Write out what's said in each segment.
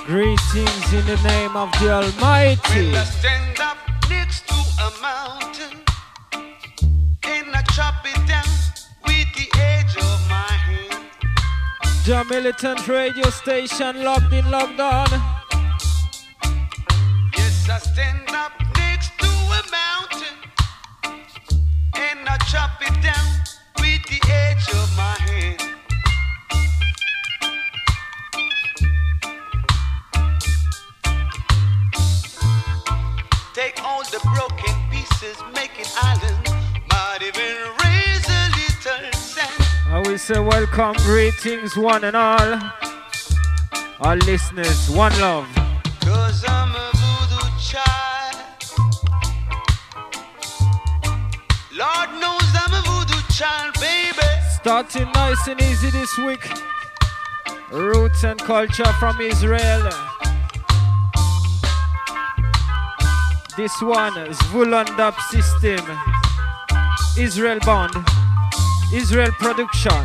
Greetings in the name of the Almighty. When I stand up next to a mountain and I chop it down with the edge of my hand. The militant radio station locked in, locked on. Yes, I stand up next to a mountain and I chop it down with the edge of my hand. Take all the broken pieces, make it island, might even raise a little sand. I will say welcome, greetings, one and all. Our listeners, one love. 'Cause I'm a voodoo child. Lord knows I'm a voodoo child, baby. Starting nice and easy this week. Roots and culture from Israel. This one is Zvulun Dub System. Israel Bond. Israel Production.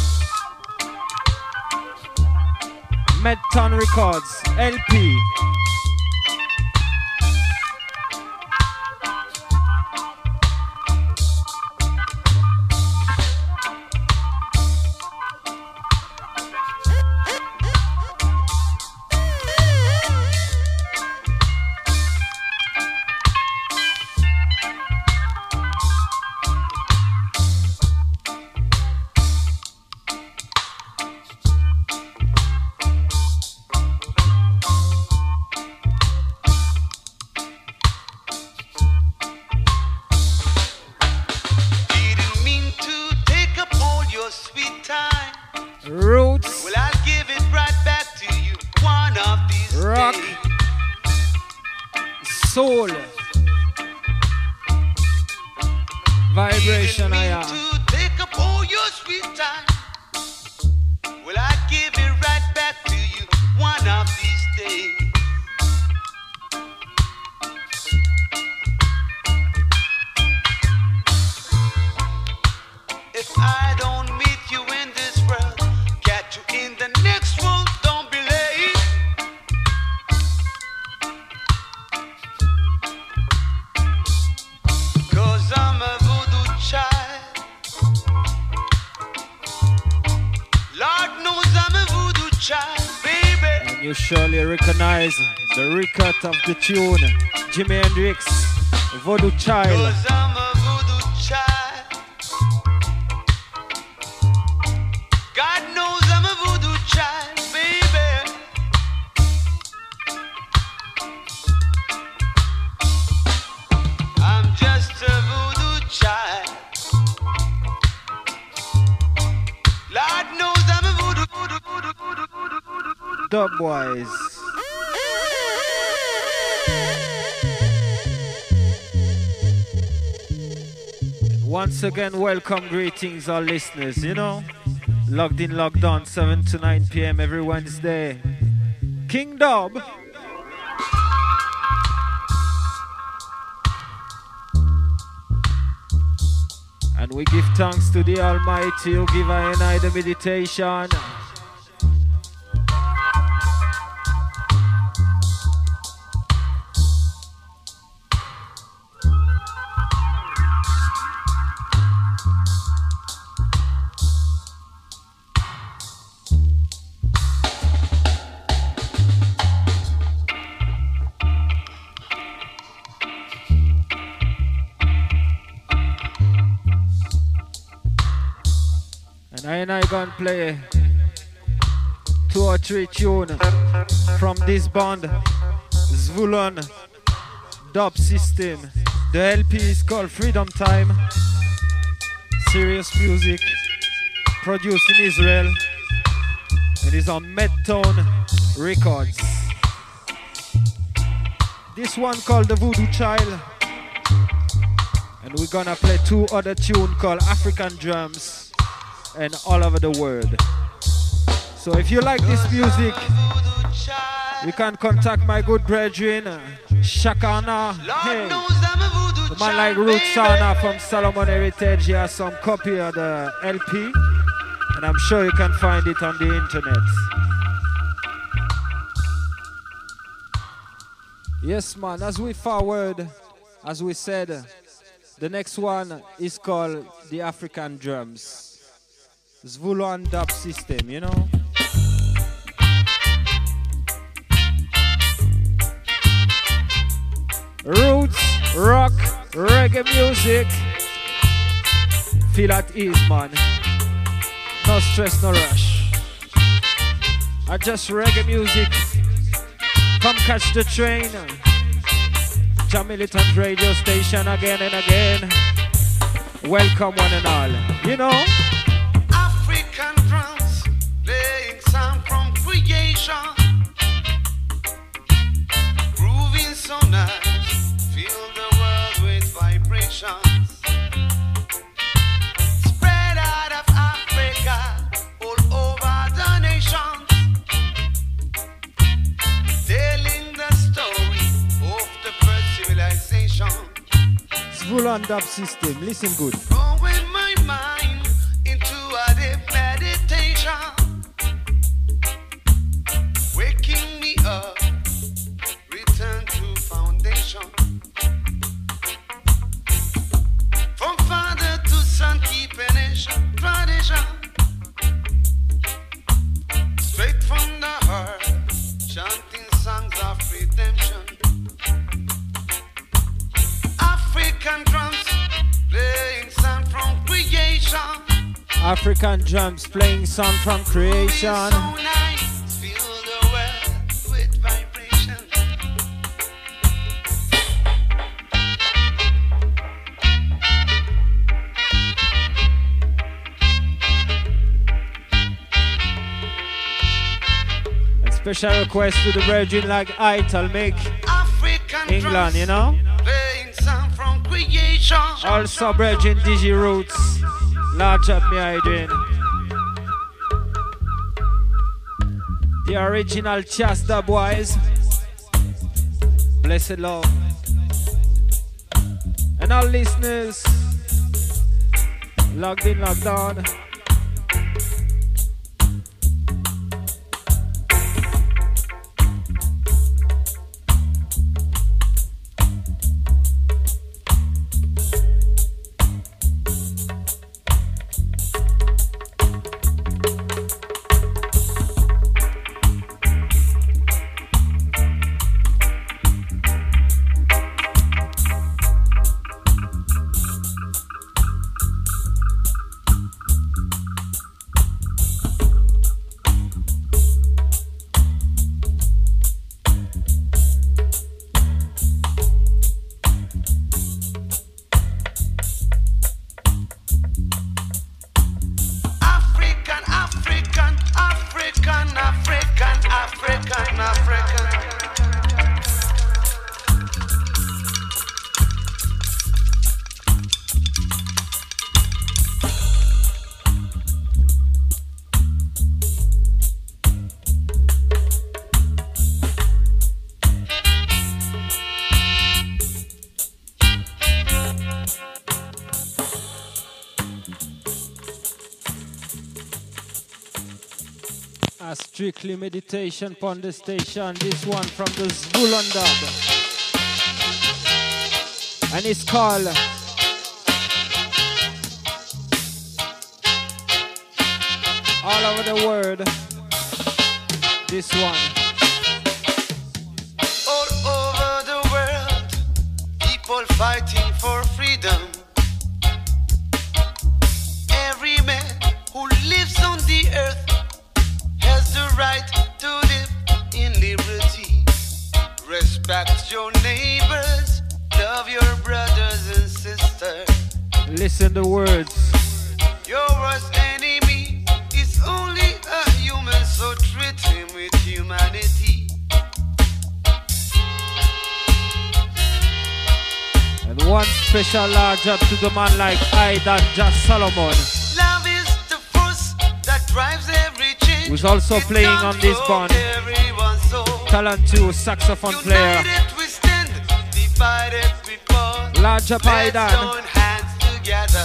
Medton Records. LP. Didn't mean to take up all your sweet time. Roots. Well, I'll give it right back to you one of these Rock. days. Soul. Vibration, I Didn't mean to take up all your sweet time. Well, I'll give it right back to you one of these days. If I don't meet you in this world, catch you in the next world, don't be late. Cause I'm a voodoo child. Lord knows I'm a voodoo child, baby. And you surely recognize the record of the tune, Jimi Hendrix, Voodoo Child. Cause I'm a voodoo child. God knows I'm a voodoo child, baby. I'm just a voodoo child. Lord knows I'm a voodoo, voodoo, voodoo, voodoo, voodoo, voodoo, voodoo. Dubwise. Once again, welcome, greetings, all listeners. You know, logged in, logged on, 7 to 9 p.m. every Wednesday. King Dub. And we give thanks to the Almighty who give I and I the meditation. And I gonna play 2 or 3 tunes from this band, Zvulun Dub System. The LP is called Freedom Time. Serious music, produced in Israel, and is on Medtone Records. This one called The Voodoo Child, and we're gonna play 2 other tunes called African Drums and All Over the World. So if you like this music, you can contact my good brethren, Shakana. Hey, the man like Root Sana from Solomon Heritage. He has some copy of the LP, and I'm sure you can find it on the internet. Yes, man, as we forward, as we said, the next one is called the African Drums. Zulu and Dub System, you know? Roots, rock, reggae music. Feel at ease, man. No stress, no rush. I just reggae music. Come catch the train. Jam Militant radio station again and again. Welcome one and all. You know? African drums playing sound from creation. Grooving so nice. Fill the world with vibrations. Spread out of Africa all over the nations. Telling the story of the first civilization. Zulu and Dub System, listen good. Throwing my mind into a deep meditation. Waking me up, return to foundation. From father to son, keep a nation tradition. Straight from the heart, chanting songs of redemption. African drums playing sound from creation. African drums playing sound from creation. So nice, fill the world with vibration. And special request to the virgin like Ital make African England, drums you know? playing sound from creation. Also virgin Digi Roots. Large up me Adrian. The original Chasta boys. Blessed love. And all listeners logged in, logged on. A strictly meditation upon the station. This one from the Zulu and Dub. And it's called All Over the World. This one. All over the world, people fighting for freedom. Every man who lives on the earth has the right to live in liberty. Respect your neighbors, love your brothers and sisters. Listen the words. Your worst enemy is only a human, so treat him with humanity. And one special large up to the man like Aidan Just Solomon, Love is the force that drives every change. who's also It's playing not on this for band. everyone's soul. Talent 2 saxophone player. United we stand, divided we fall. Large up Let's Aidan. join hands together.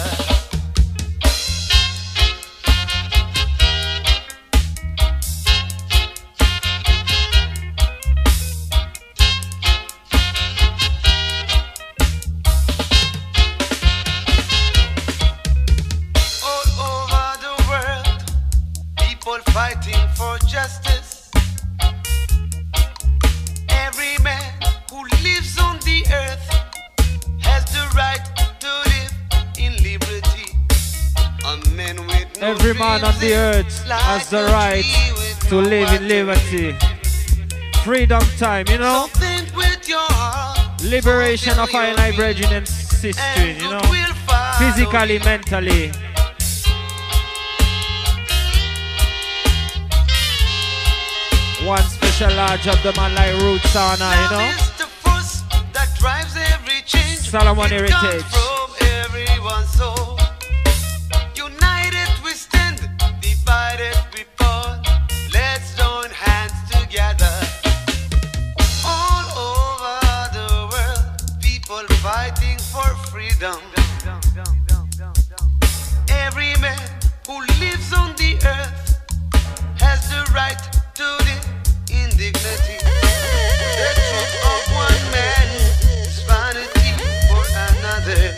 Every man on the earth has the right to live in liberty. Freedom time, you know? Liberation of our brethren and sisters, you know? Physically, mentally. One special large of the man like Roots Anna, you know? Solomon Heritage. United we stand, divided we fall. Let's join hands together. All over the world, people fighting for freedom. Every man who lives on the earth has the right to live in dignity. The truth of one man is vanity for another.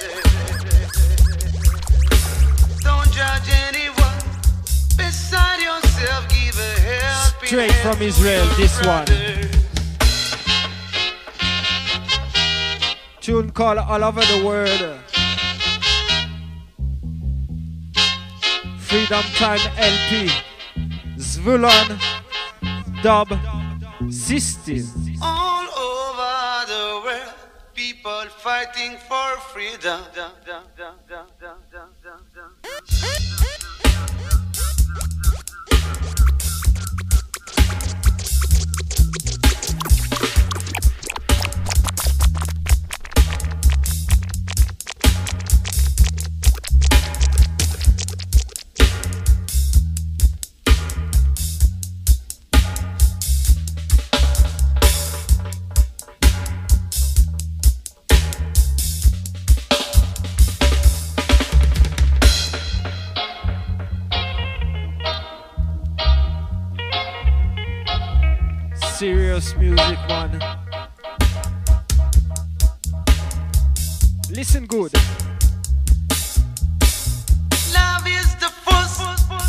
Don't judge anyone beside yourself. Give a helping Straight from Israel, this one. Tune called All Over the World. Freedom Time LP. Zvulon Dub System. All over the world, people fighting for freedom. Serious music, man. Listen good. Love is the force.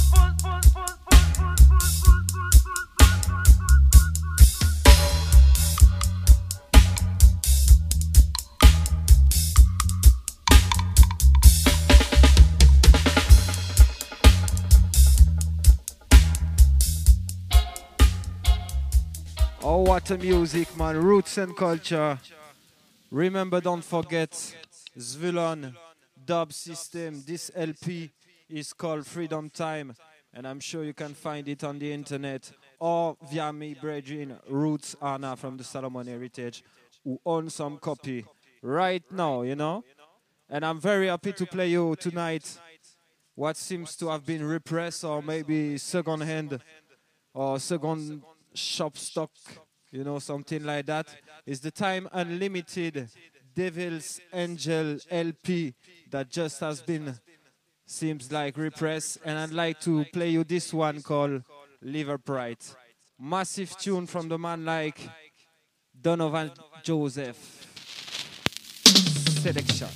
Oh, what a music, man. Roots and culture. Remember, don't forget, Zvulon Dub System. This LP is called Freedom Time, and I'm sure you can find it on the internet or via me, brethren, Roots Anna from the Solomon Heritage, who own some copy right now, you know? And I'm very happy to play you tonight what seems to have been repressed or maybe second hand or second shop stock, you know, something like that. It's the Time Unlimited Devil's Angel LP that just has been, seems like, repressed. And I'd like to play you this one called Liver Pride. Massive tune from the man like Donovan Joseph. Selection.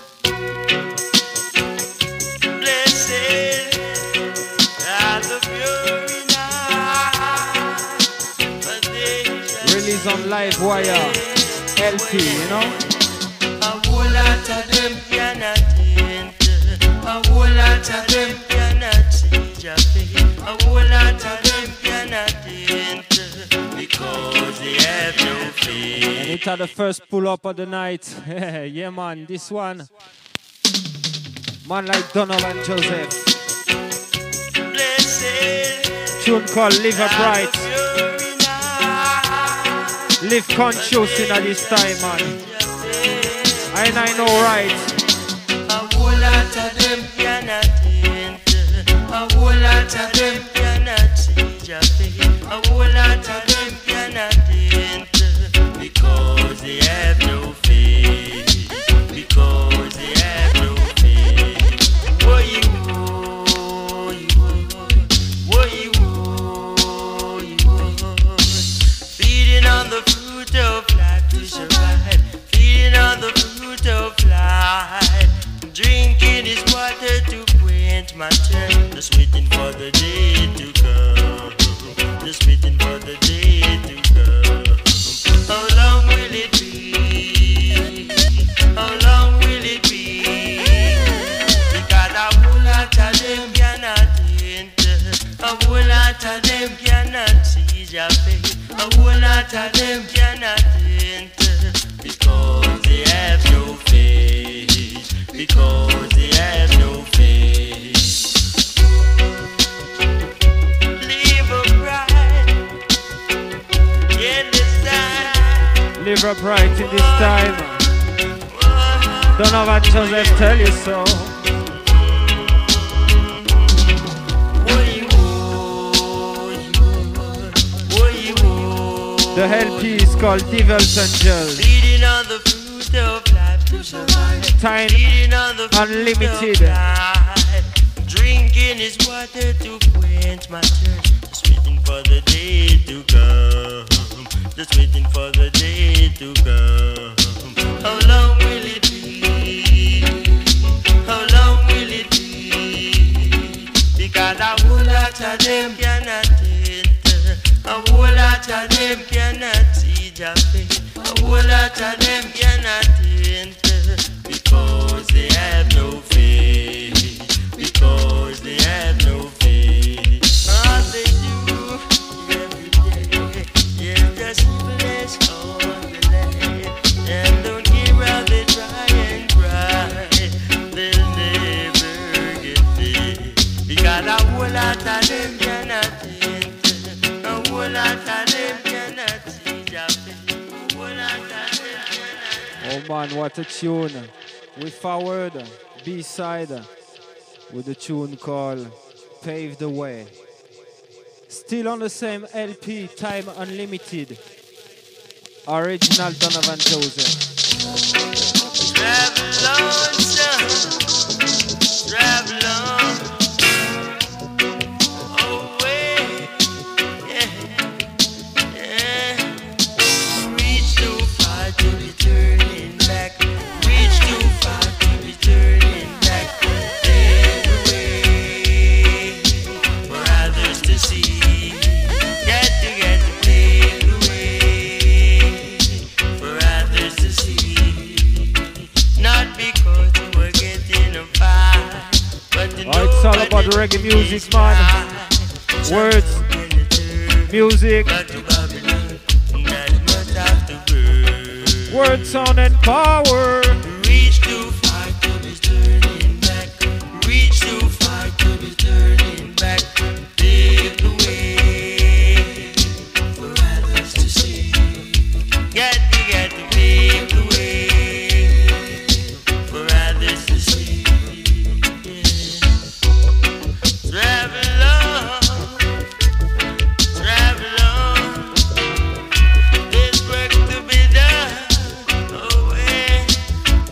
Blessed are the pure in heart. Release on Live Wire LP, you know? A whole lot of them cannot enter. A whole lot of them cannot see Japan. A whole lot of them cannot enter because they have no faith. And it's the first pull up of the night. Yeah, man, this one. Man like Donovan Joseph. Blessed Tune called Liver Bright. Live conscious in this time, man. And I know right. A whole lot of them cannot enter. A whole lot of them cannot see Japan. A whole lot of them cannot enter because they have no faith. Because they have no faith. Whoa, you, feeding on the fruit of life to survive. Feeding on the fruit of life. Drinking this water to quench my thirst. Just waiting for the day to come. Just waiting for the day to come. How long will it be? How long will it be? Because a whole lot of them cannot see your face. A whole lot of them cannot enter because they have no faith. Because they have no faith. Live upright in this time. Live upright in this time. Donovan Joseph tell you so. The LP is called Devil's Angel. Feeding on the fruit of life to survive. Time Feeding on the fruit unlimited. of life. Drinking is water to quench my thirst. Just waiting for the day to come. Just waiting for the day to come. How long will it be? How long will it be? Because a whole lot of them cannot enter. A whole lot of them cannot see your face. A whole lot of them cannot enter because they have no faith. Because they have no faith. All they do every day is just flesh on the land. And don't care how they try and cry, they'll never get there. Because a whole lot of them cannot enter. A whole lot of them cannot see your face. A whole lot of them cannot. Oh man, what a tune. We forward, B-side, with a tune called Pave the Way. Still on the same LP, Time Unlimited. Original Donovan Joseph. Travel on, son. Travel on. Away. Yeah. Yeah. Reach too far to be turning back. Reach too far to be turning back. Pave the way for others to see. Got to pave the way for others to see. Not because you were getting a fight, but to know It's all about reggae music, man. Words, music, word, sound, and power. Reach too far to be turning back. Reach too far to be turning back. Pave the way for others to see. Got to pave the way for others to see. Yeah. Travel on. There's work to be done. Oh, yeah.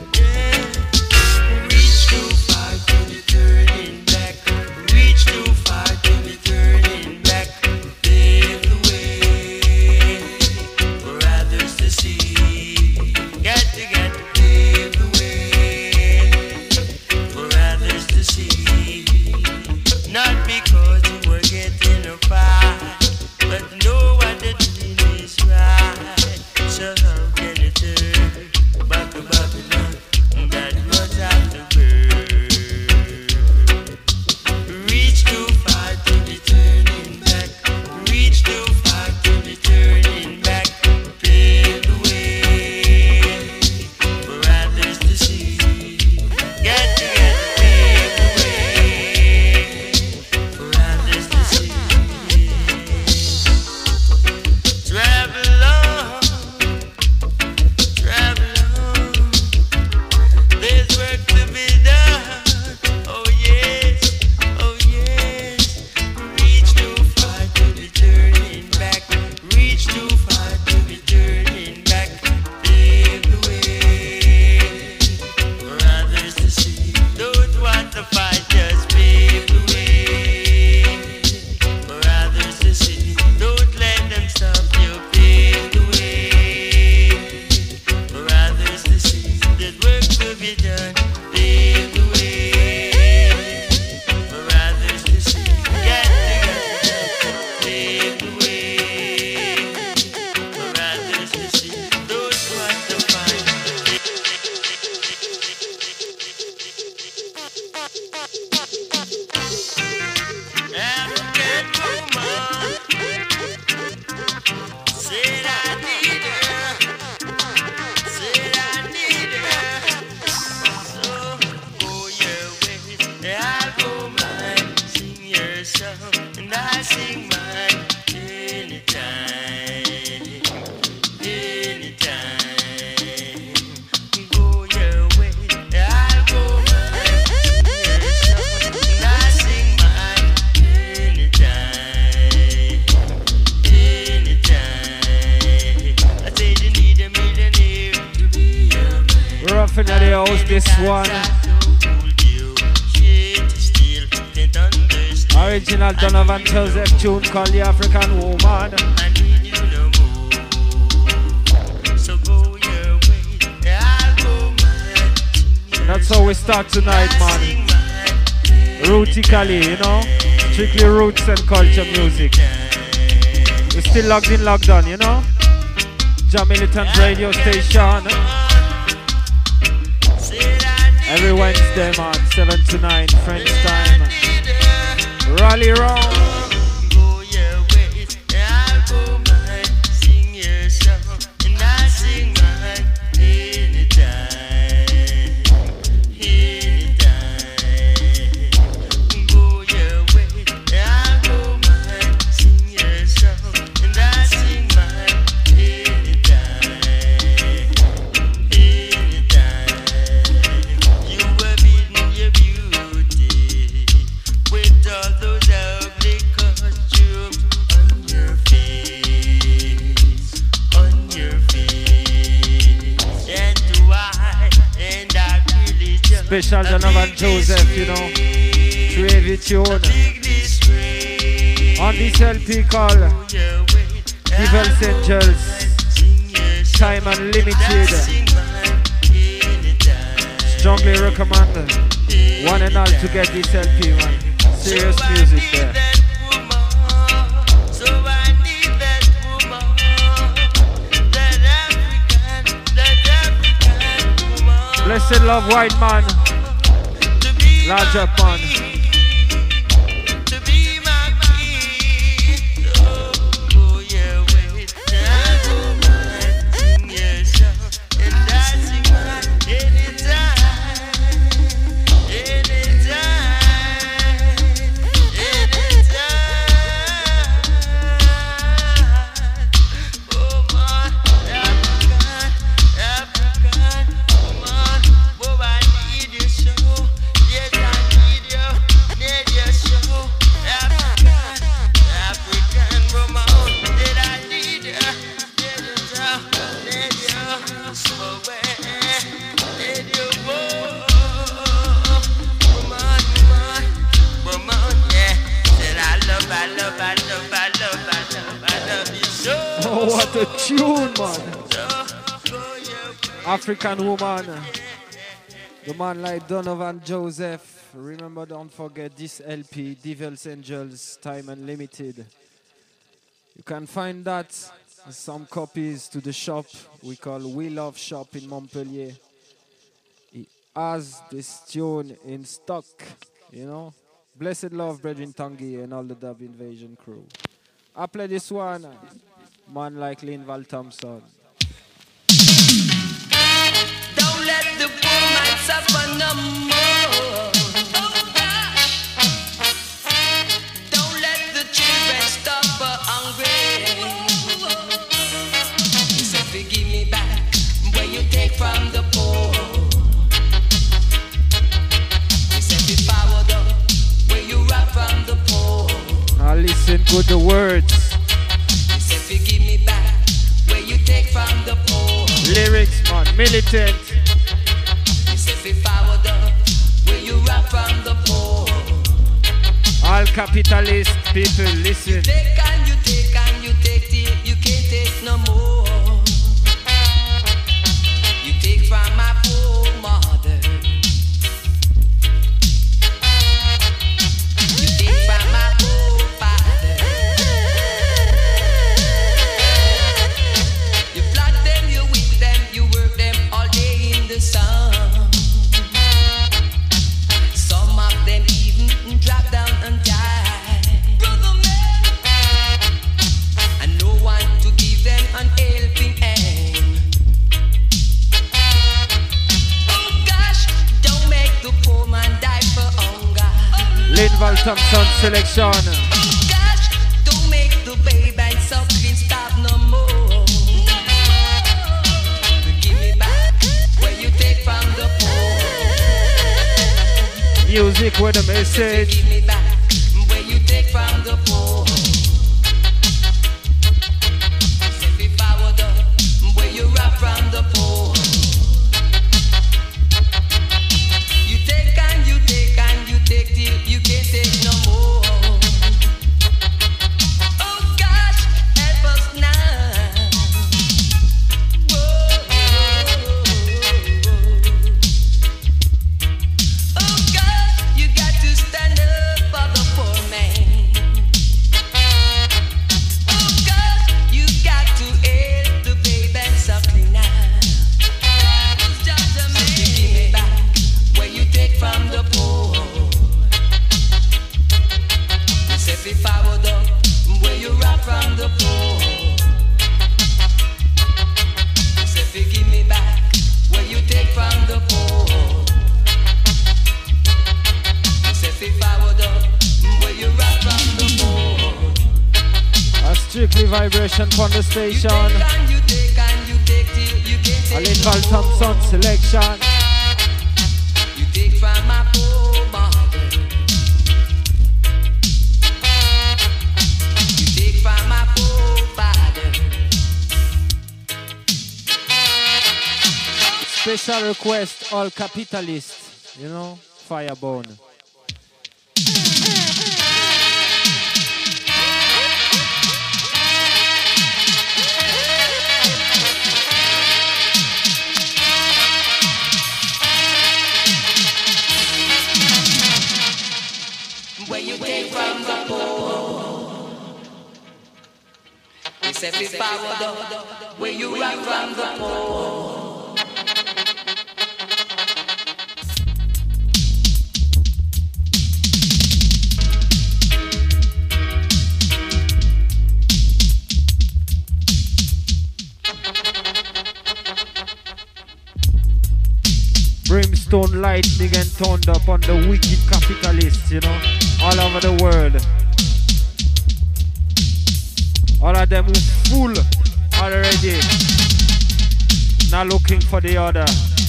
in the house, this one. Original Donovan Joseph tune called The African Woman. That's how we start tonight, man. Rootically, you know? Strictly roots and culture music. We're still logged in, logged on, you know? Jah Militant Radio Station. Every Wednesday, man, 7 to 9, French time. Rally round. Go your way, I'll go mine. Sing your song, and I sing mine. Anytime, anytime. Go your way, I'll go mine. Sing your song, and I sing mine. Anytime, anytime. You were beating your beauty with all those ugly costumes on your face, on your face. And I really just Special Donovan Joseph, you know? Heavy tune. On this LP called Devil's Angels, Time Unlimited. Strongly recommend one and all to get this LP, man. Serious music there. So I need that woman, that African woman. Blessed love, white man. To be Large my up, man. queen, to be my queen. Oh, go your way, I'll go mine. Sing your song, and I sing mine. Anytime, anytime. Oh, my African woman. Oh, I need you so. Yes, I need you so. African woman. Did I need you so. Need you woman, yeah. Said I love you so. Oh, what a tune, man. African woman. The man like Donovan Joseph. Remember, don't forget this LP, Devil's Angels, Time Unlimited. You can find that, some copies to the shop we call We Love Shop in Montpellier. He has this tune in stock, you know. Blessed love, Brethren Tangi and all the Dub Invasion crew. I play this one, man like Linval Thompson. Don't let the poor man suffer no more. Don't let the children suffer hungry. He said, forgive me back where you take from the poor. He said, be powered up where you rob from the poor. Now listen to the words. He said, forgive me back where you take from the poor. Lyrics, man, militant. He said, be powered up where you rob from the poor. All capitalist people, listen. Take and you take and you take till you can't take no more. You take from my poor mother. You take from my poor father. You flog them, you whip them, you work them all day in the sun. Some of them even drop down and die. Brother man, and no one to give them an helping hand. Oh gosh, don't make the poor man die for hunger. Linval Thompson selection. Oh gosh, don't make the baby and suckling stop no more. Give me back where you take from the poor. Music with a message. Give me back where you take from the poor. Say be powered up where you rob from the poor. vibration on the station. Alin Val Thompson selection. You take from my poor mother. You take from my poor father. Special request, all capitalists, you know, Firebone. Where you take from the poor, you say fi power. Where you rock from the poor. Brimstone, lightning and thunder upon the wicked capitalists, you know, all over the world. All of them who full already, not looking for the other.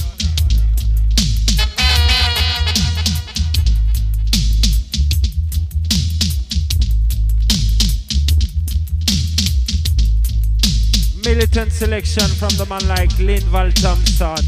Militant selection from the man like Linval Thompson.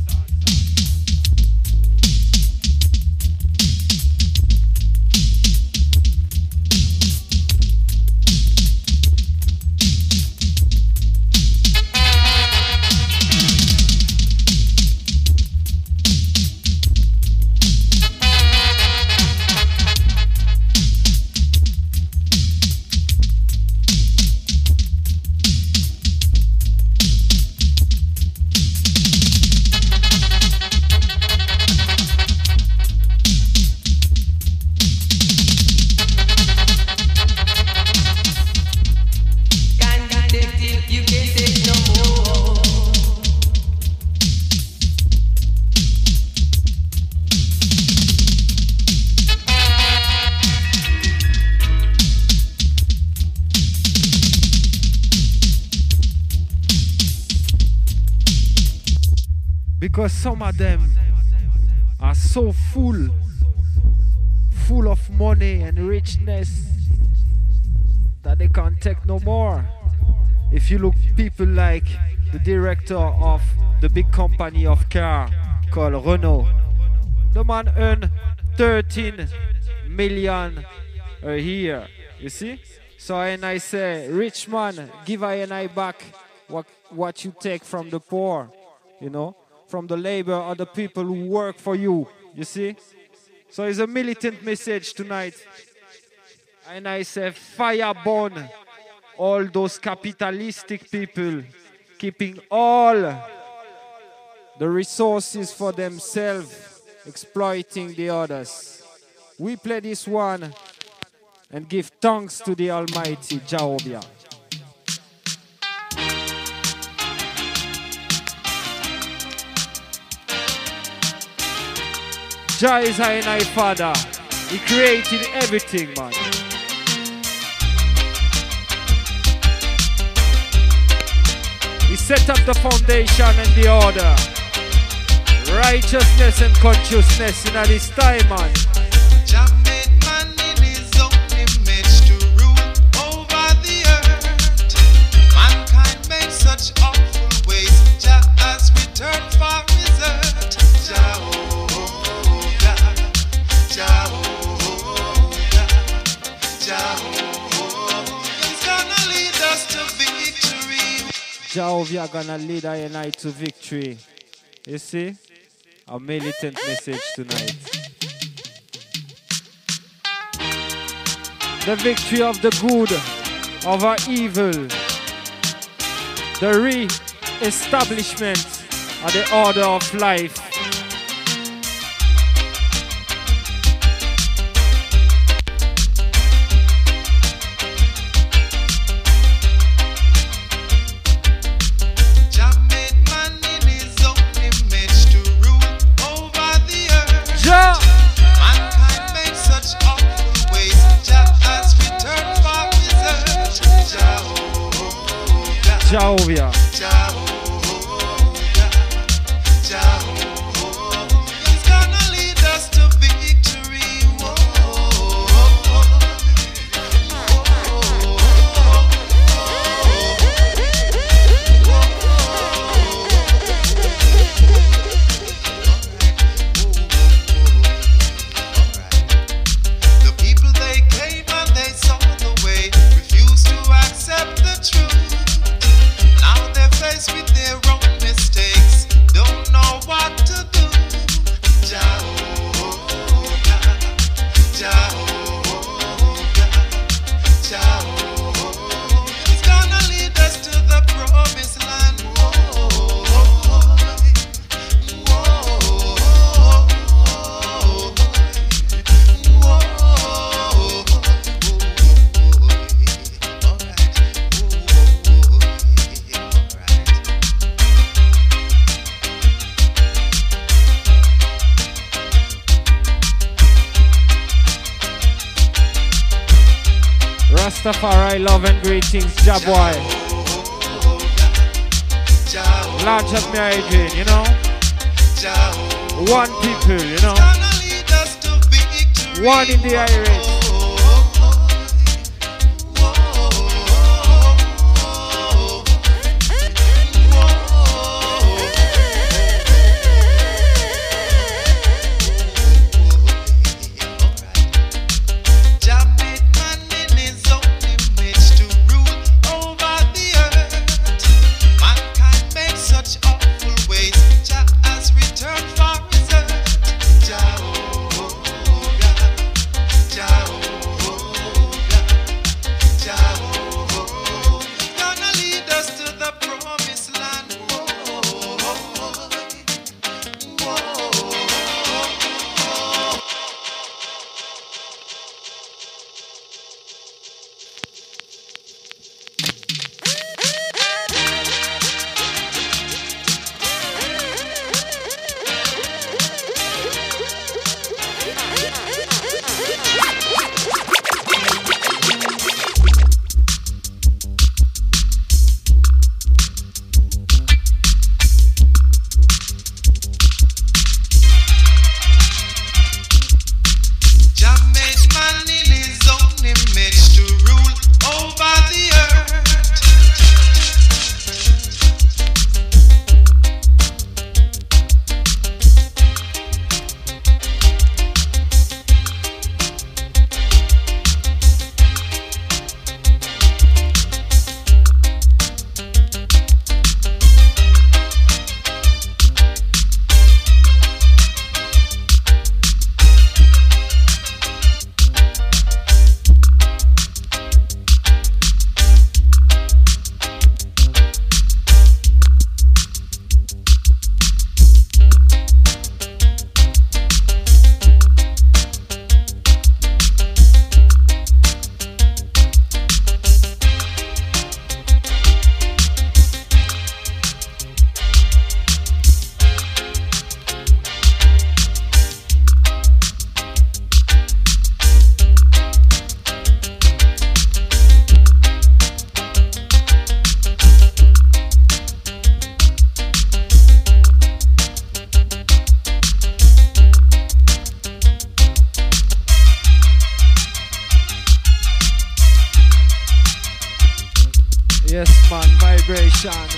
Because some of them are so full of money and richness that they can't take no more. If you look people like the director of the big company of car called Renault, the man earned 13 million a year, you see? So and I say, rich man, give I and I back what you take from the poor, you know? From the labor or the people who work for you, you see? So it's a militant message tonight. And I say, fire burn all those capitalistic people keeping all the resources for themselves, exploiting the others. We play this one and give thanks to the Almighty Jehovah. Jah is our Father. He created everything, man. He set up the foundation and the order. Righteousness and consciousness in this time, man. Jah made man in his own image to rule over the earth. Mankind made such awful ways. Jah has returned for his earth. Jehovah, Jehovah's gonna lead us to victory. Jehovah gonna lead I and I to victory. You see? A militant message tonight. The victory of the good over evil. The re-establishment of the order of life. Mankind made such awful ways. Jah has returned for his earth. Jehovah. Jehovah. He's gonna lead us to victory. The people they came and they saw the way, refused to accept the truth. Now they're faced with their own mistakes, don't know what to do. Jehovah, Jehovah, Jehovah, He's gonna lead us to the promised land. Rastafari, love and greetings, Jaboy. Large up me Adrian, you know. One people, you know. One in the iris. Yes, man, vibration.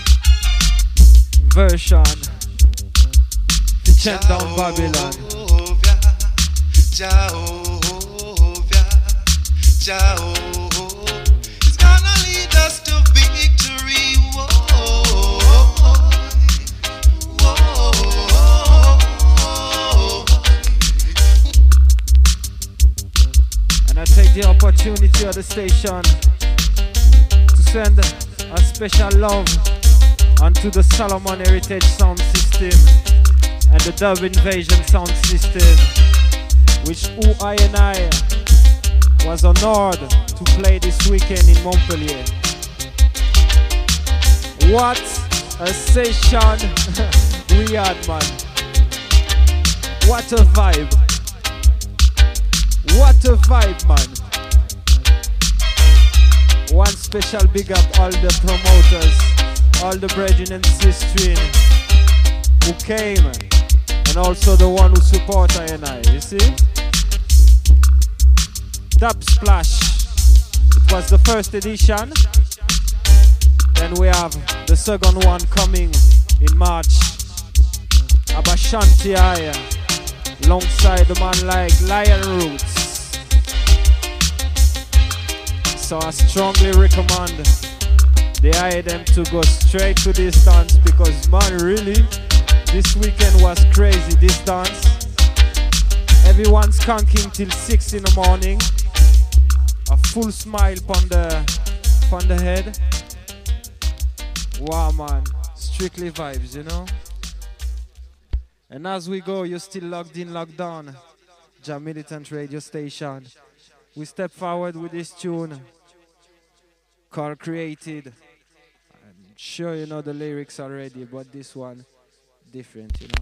Version. The chant down Babylon. Jehovah, Jehovah, He's gonna lead us to victory. And I take the opportunity of the station to send a special love onto the Solomon Heritage Sound System and the Dub Invasion Sound System, which I was honored to play this weekend in Montpellier. What a session we had, man. What a vibe. What a vibe, man. One special big up all the promoters, all the brethren and sisters who came, and also the one who support I and I, you see? Dub Splash, it was the first edition. Then we have the second one coming in March. Abashanti Aya, alongside the man like Lion Roots. So I strongly recommend the item to go straight to this dance, because man, really, this weekend was crazy, this dance. Everyone's conking till 6 in the morning. A full smile on the head. Wow, man, strictly vibes, you know. And as we go, you're still locked in, locked on. Jam Militant Radio Station. We step forward with this tune called Created. I'm sure you know the lyrics already, but this one different, you know.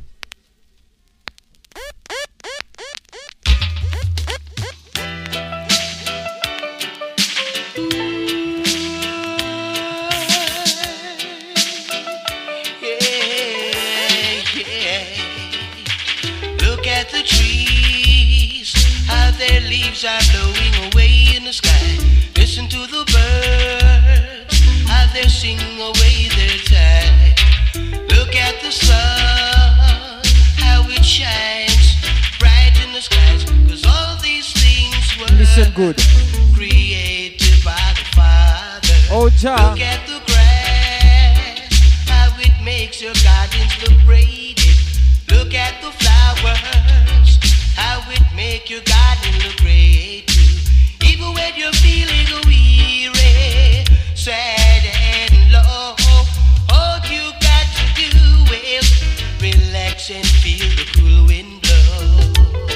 Their leaves are blowing away in the sky. Listen to the birds, how they're singing away their time. Look at the sun, how it shines bright in the skies. 'Cause all these things were listen good, created by the Father. Oh, Ja. Look at the grass, how it makes your gardens look braided. Look at the flowers, how it make your garden look great too. Even when you're feeling weary, sad and low, all you got to do is relax and feel the cool wind blow.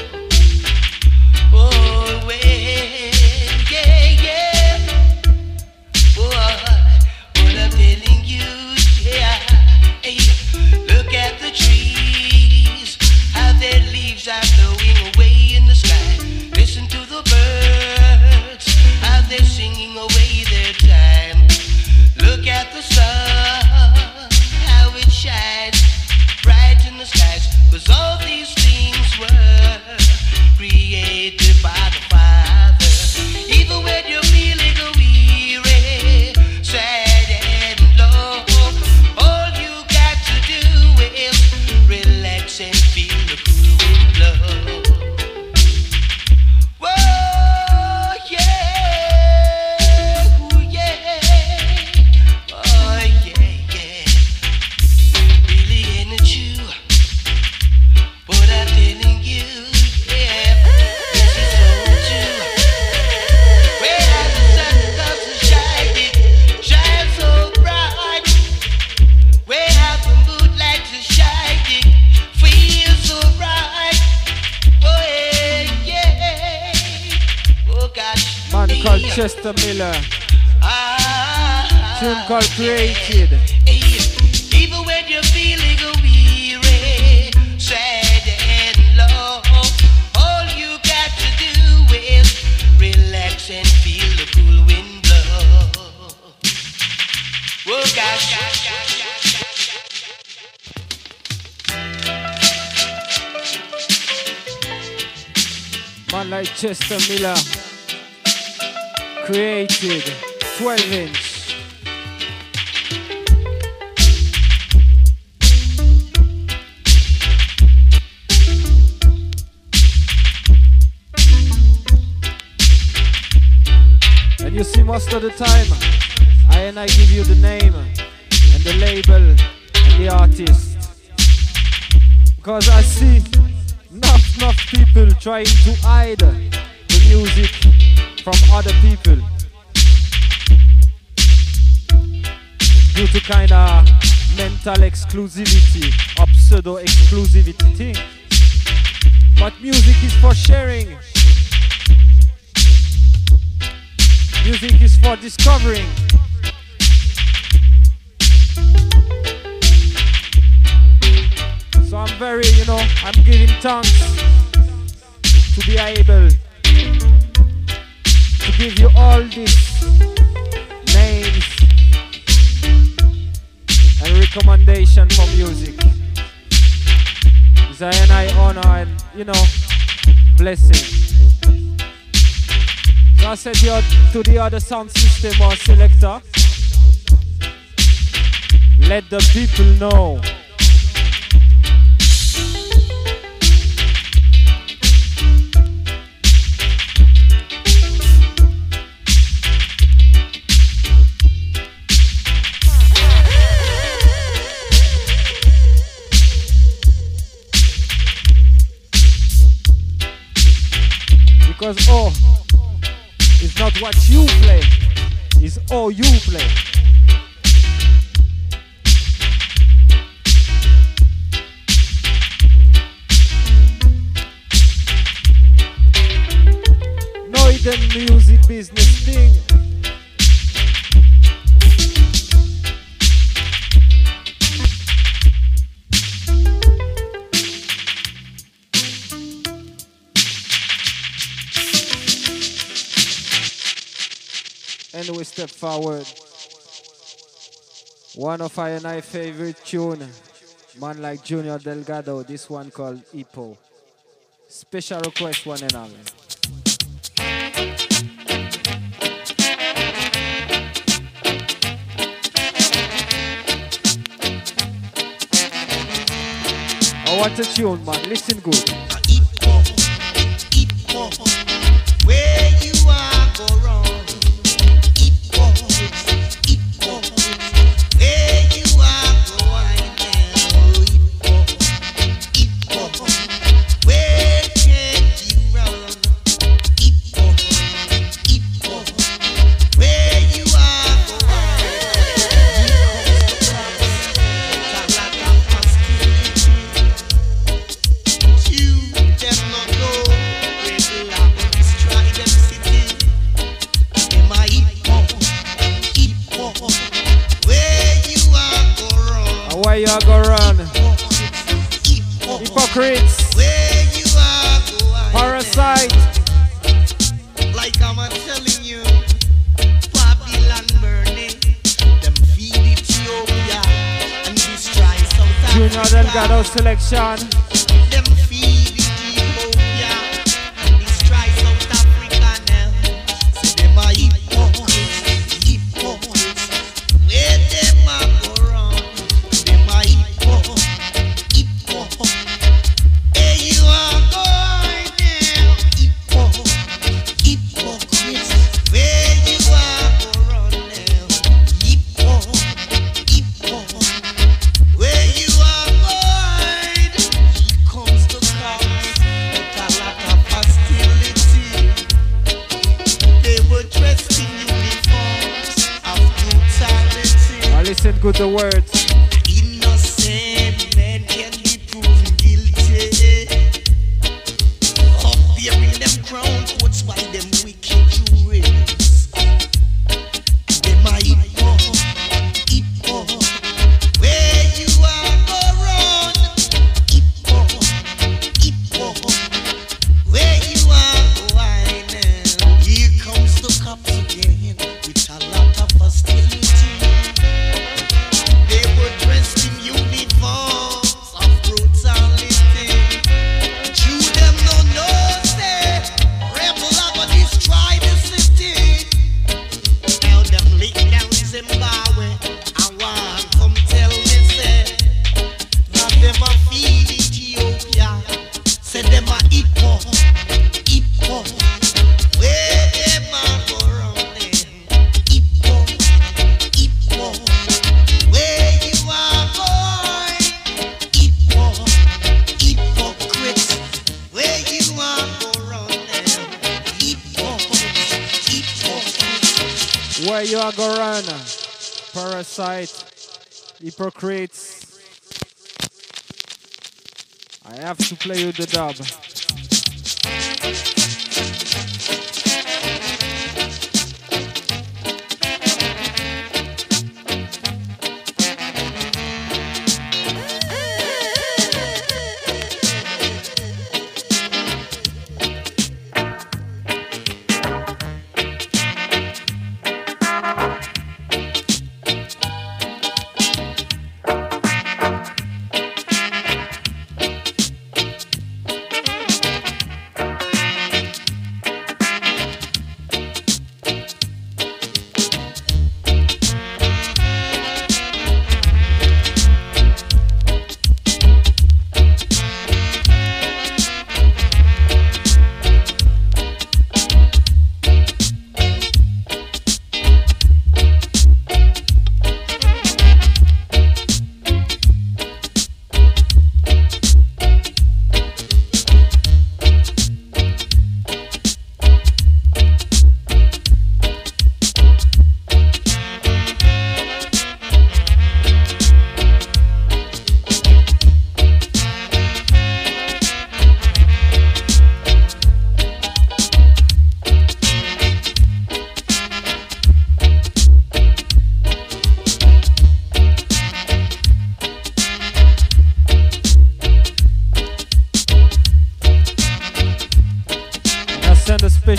Oh, well, yeah, yeah. Boy, what I'm telling you, yeah. Hey, look at the trees, how their leaves are blowing away in the sky. Listen to the birds, how they're singing away their time. Look at the sun, how it shines bright in the skies. 'Cause all these things were created by the Father. Even when you're feeling weary, sad and low, all you got to do is relax and feel the cool wind blow. Whoa, yeah, ooh, yeah, oh yeah, yeah. Really ain't it you? What I'm telling you, yeah, this is so true. Where has the sun comes to shine so bright? Where have the moonlight to shine? Feel so bright. Oh yeah, oh gosh. man called Chester Miller, tune called Created. Even when you're feeling weary, sad and low, all you got to do is relax and feel the cool wind blow. Oh gosh. Man like Chester Miller, Created, 12-inch. And you see, most of the time, I give you the name and the label and the artist, because I see enough people trying to hide the music from other people due to kind of mental exclusivity or pseudo exclusivity thing. But music is for sharing. Music is for discovering. So I'm very, I'm giving thanks to be able to give you all this recommendation for music. It's I honor and, blessing. So I said to the other sound system or selector, let the people know. Because it's not what you play, it's all you play. No hidden music business thing. And we step forward. One of I and I favorite tune, man like Junior Delgado, this one called Ipo. Special request one and all. Oh, what a tune, man. Listen good. Ipo, where you are, go wrong. Where you are go run? Hypocrites, parasite. Like I'm telling you, Babylon burning, them feed Ethiopia and destroy South Africa. Junior Delgado selection. Them feed Ethiopia and destroy South Africa now. So them are hypocrites, where them are go wrong. Them are hypocrites. Hey, you are going now. Hypocrites, where you are go run now. Where you are going. He comes to cause a lot of hostility. They were dressed in uniforms of brutality. I listen good to words. Innocent men can be proven guilty of bearing them crown coats by them wicked jewels. Them are hippo, where you are go run. Hippo, where you are go hide. Here comes the cops again with a lot of hostility. They were dressed in uniforms of brutality. You them no say rebel are gonna destroy the city. Now them lick down Zimbabwe and one come tell me say that them a feed Ethiopia. Say them a hippo, where them a go running. Hippo, where you are going. Hypocrites, where you are go running. Where you are go run? Parasite, hypocrites. I have to play you the dub.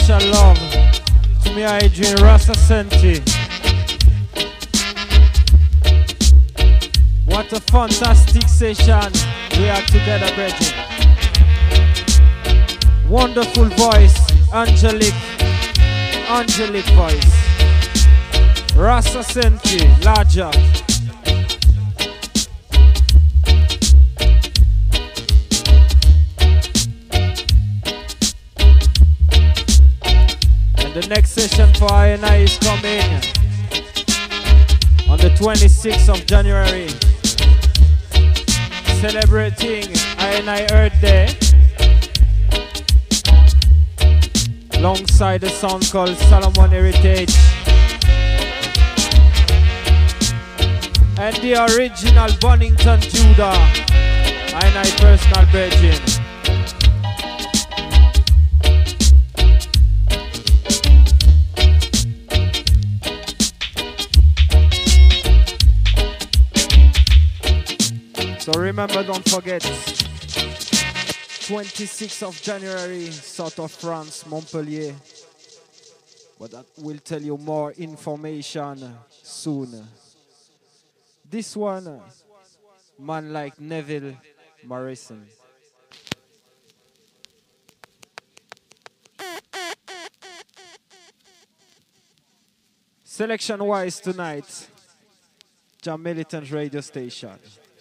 special love to me Adrian Rasta Senti. What a fantastic session we had together, brethren. Wonderful voice, angelic voice. Rasta Senti, larger. The next session for I&I is coming on the 26th of January, celebrating I&I Earth Day, alongside a song called Solomon Heritage and the original Bonington Judah, I&I personal virgin. So remember, don't forget, 26th of January, south of France, Montpellier. But that will tell you more information soon. This one, man like Neville Morrison. Selection-wise tonight, Jam Militant Radio Station.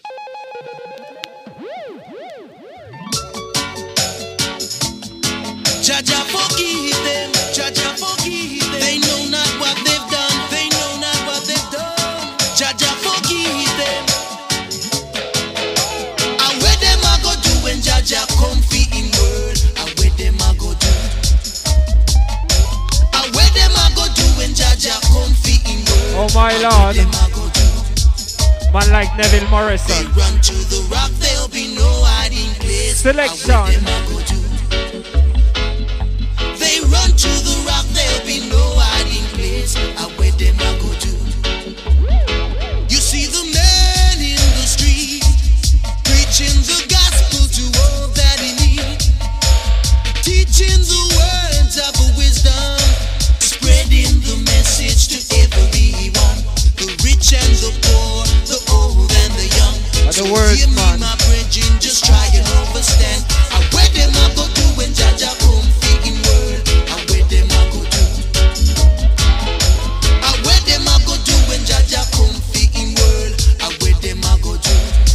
Jaja forgive them, Jaja forgive them. They know not what they've done, they know not what they've done. Jaja forgive them. And where them a go do when Jaja come fi in world? And where them a go do? And where them a go do when Jaja come fi in world? Oh my Lord, man like Neville Morrison. They run to the rock, there'll be no hiding place. Selection. They run to the rock, there'll be no hiding place. And where them a go to? You see the man in the street, preaching the gospel to all that he needs, teaching the words of wisdom, spreading the message to everyone, the rich and the poor, the old and the young. The words, hear me, man. my brethren, just try and understand. And where them a go to when Jaja come fi in world? And where them a go to? And where them a go to when Jaja come fi in world? And where them a go to?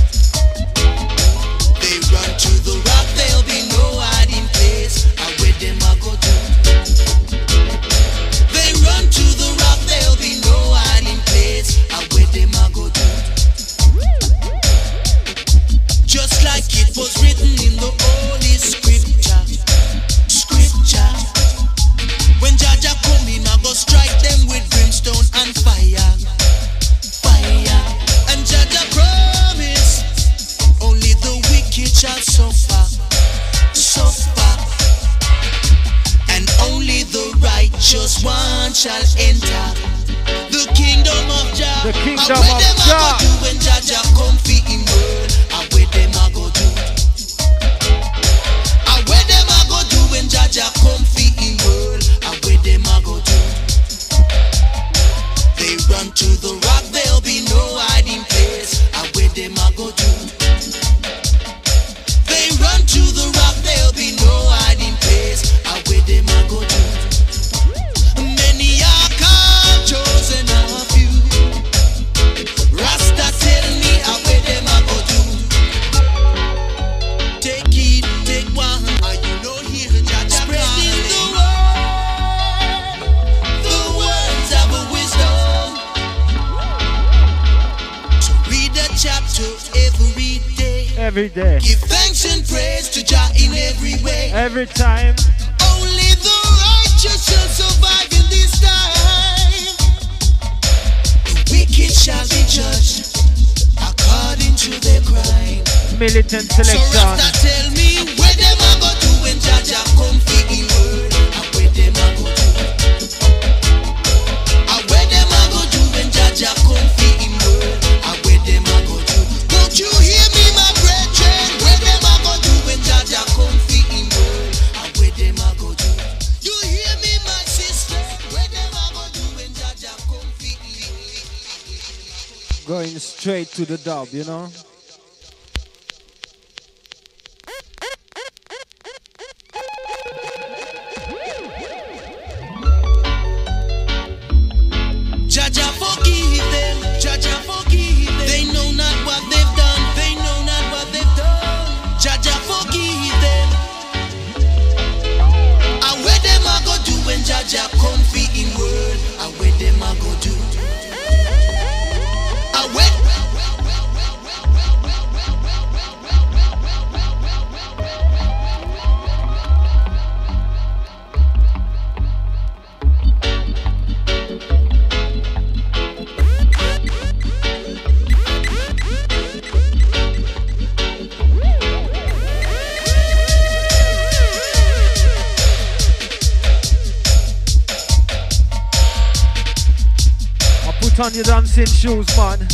They run to the rock, there'll be no hiding place. And where them a go to? They run to the rock, there'll be no hiding place. And where them a go to? Just like it was written in the Holy Scripture. When Jaja come in, I go strike them with brimstone and fire. And Jaja promise, only the wicked shall suffer. And only the righteous one shall enter the kingdom of Jah. The kingdom And where of them a Jah. go do when Jaja come fi in world? And where them a go do? And where them a go do when Jaja come fi in world? And where them a go do? They run to the rock, there'll be no hiding place. And where them a go do? They run to the rock, there'll be no hiding place. And where them a go do? Many are called, chosen a few. Rasta tell me how where them a go do. Take it, take one, and you know here Jaja spreading the words of wisdom. So read a chapter every day. Every day, Give thanks and praise to Jah in every way. every time. Only the righteous shall survive in this time. The wicked shall be judged according to their crime. Militant So selection. Rasta tell me where them a go to when Jaja come fi in world? And where them a go to? And where them a go to when Jaja come fi in world? And where them a go to? Don't you hear me, my brethren? Where them a go to when Jaja come fi in world? And where them a go to? You hear me? Going straight to the dub, you know? Jaja forgive them, Jaja forgive them. They know not what they've done, they know not what they've done. Jaja forgive them. And where them a go do when Jaja come fi in word? And where them a go do? And where? Put on your dancing shoes, man.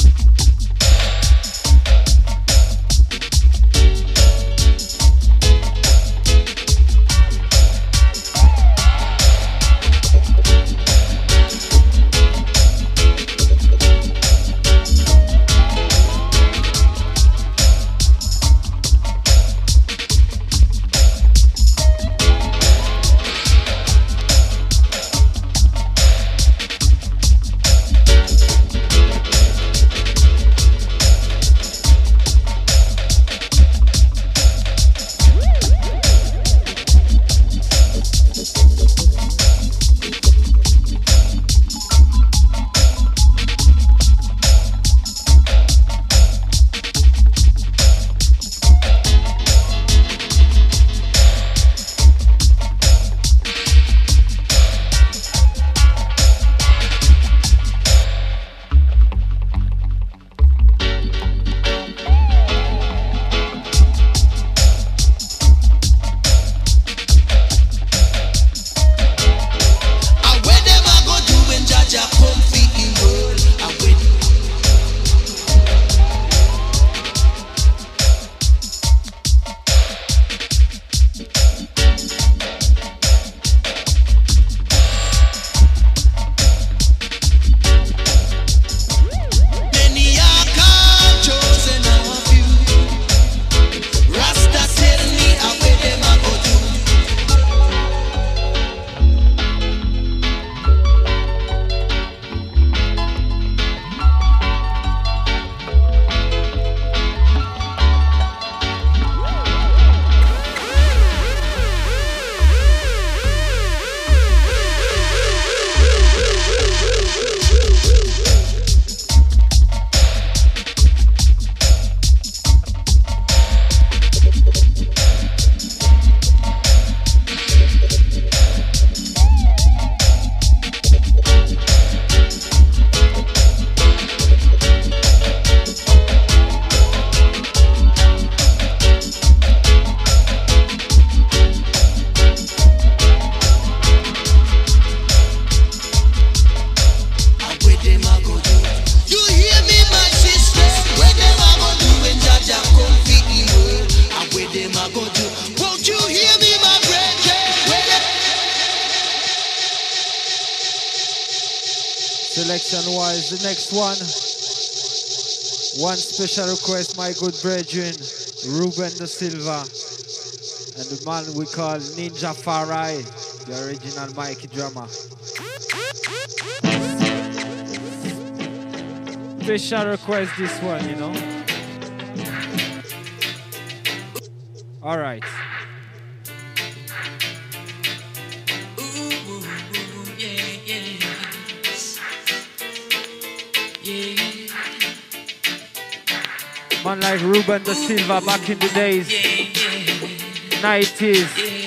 Selection-wise, the next one special request, my good brethren, Ruben Da Silva, and the man we call Ninja Farai, the original Mikey drummer. Special request this one, you know. All right. Man like Ruben Da Silva back in the days, 90s.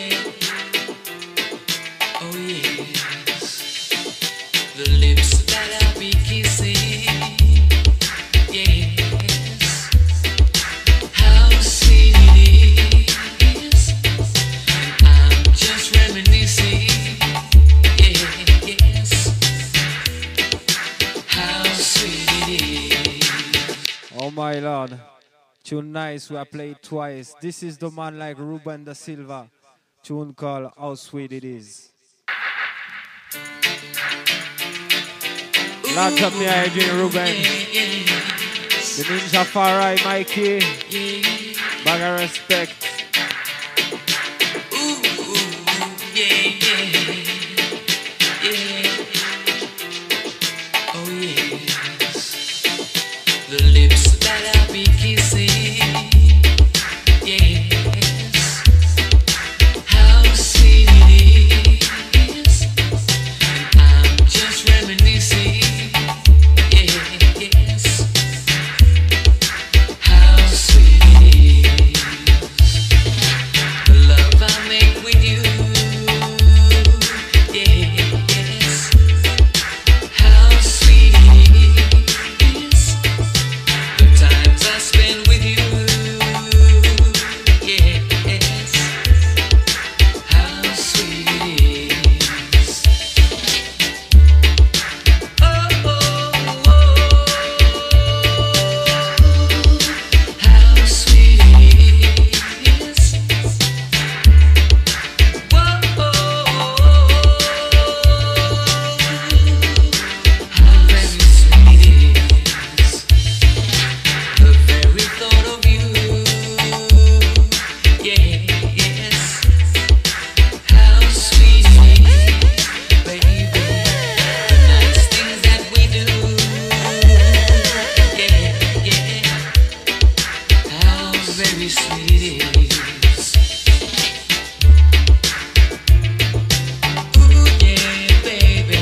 Oh yes, the lips that I be kissing, yes, how sweet it is. I'm just reminiscing, yes, how sweet it is. Oh my Lord. Tune nice, we are played twice. This is the man like Ruben Da Silva. Tune called How Sweet It Is. Ooh, Lads up me, Adrian Ruben. The Ninja Farai, Mikey. Bag of respect. Oh yes, the lips that I'll be kissing. Yes, how sweet it is, and I'm just reminiscing. Yes, how sweet it is, the love I make with you. Yes, how sweet it is, the times I spend with you. Yes, how sweet it is. Oh, oh, oh, how sweet it is. Whoa, how very sweet it is. The very thought of you. Yes, how sweet it is, baby. The nice things that we do. Yeah, how very sweet it is. Ooh, yeah, baby.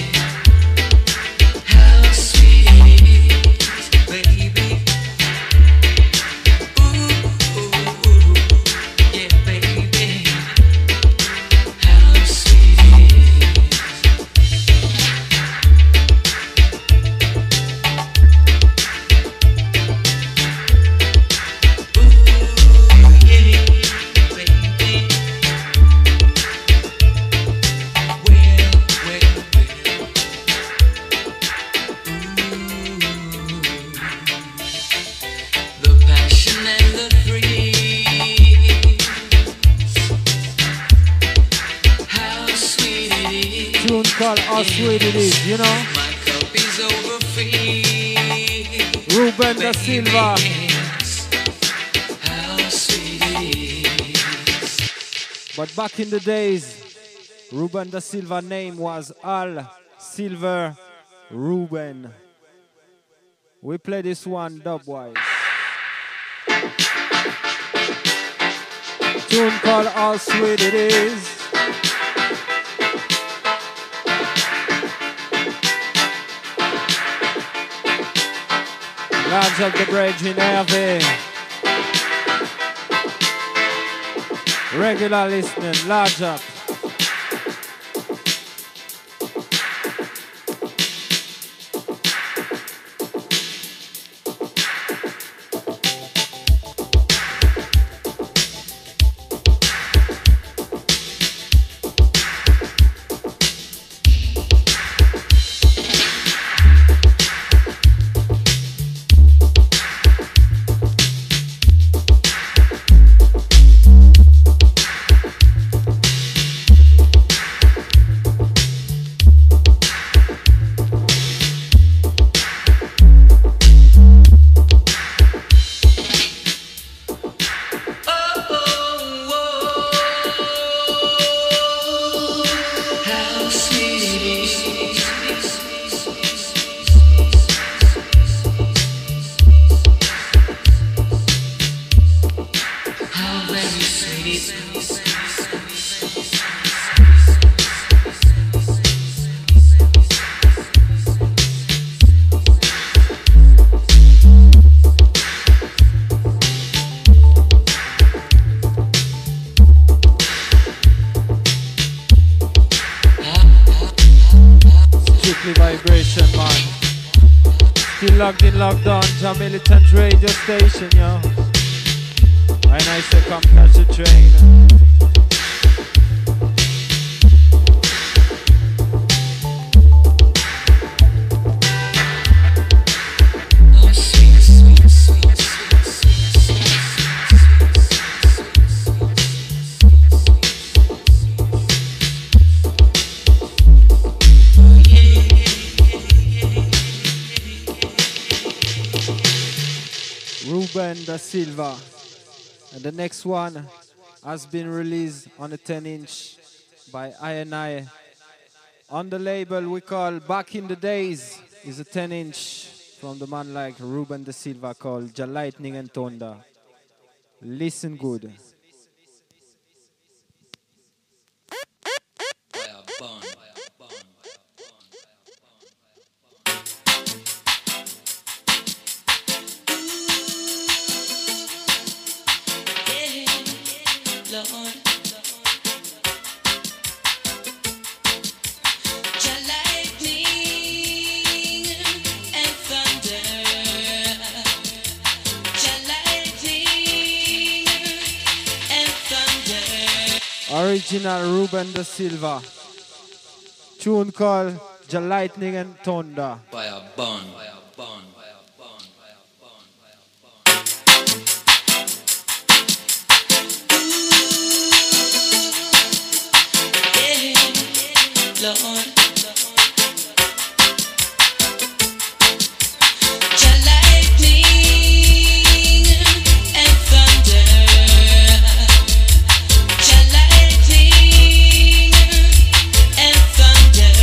How sweet it is, baby. Ooh, yeah, baby. How sweet it is. The passion and the thrills. How sweet it is. Tune called How Sweet It Is, you know? My cup is overfilled. Ruben da Silva. Yes, how sweet it is. But back in the days, Ruben da Silva name was Al Silver Ruben. We play this one dubwise. Tune called How Sweet It Is. Lads of the bridge in Hervé. Regular listening, large up. How sweet it is. How very sweet it is. Strictly vibration, man. Still logged in, logged on to a militant radio station, yo. And I say, come catch the train. Oh, sweet, sweet, sweet, sweet, sweet, sweet, sweet, sweet, sweet, sweet. Ruben da Silva. And the next one has been released on a 10-inch by I&I. On the label we call Back in the Days is a 10-inch from the man like Ruben da Silva called Ja Lightning and Thunder. Listen good. Lord. Ja lightning and thunder. Ja lightning and thunder. Original Ruben da Silva. Tune called Ja Lightning and Thunder. Fire burn. Lord. Ja lightning and thunder. Ja lightning and thunder.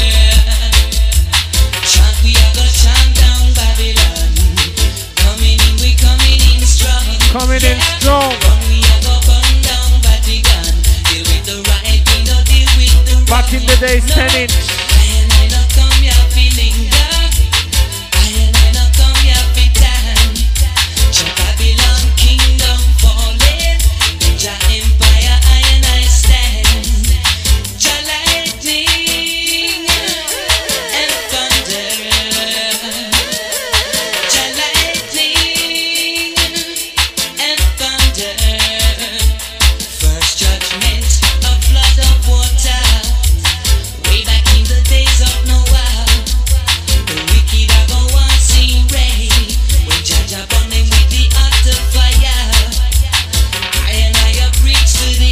Chant, we are gonna chant down Babylon. Coming in, we coming in strong. Coming in strong. We are gonna burn down Vatican. Deal with the right thing, don't deal with the wrong. Back in the days, 10-inch. I not come here feeling dark. I not come here for time. Ja Babylon kingdom falling. Ja empire I stand. Ja lightning and thunder. Ja lightning and thunder. First judgment, a flood of water. Way back in the days of Noah, the wicked are go and see rain. When Jaja burn them with the altar fire, I have preached to the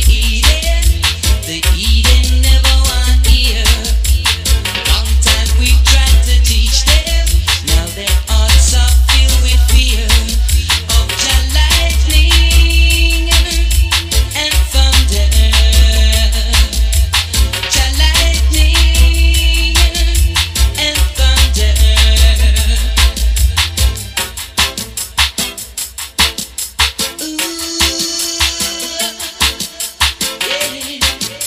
Eden never want hear. Long time we tried to teach them, now their hearts are filled with fear of Jah lightning and thunder. Jah lightning and thunder. Ooh, yeah.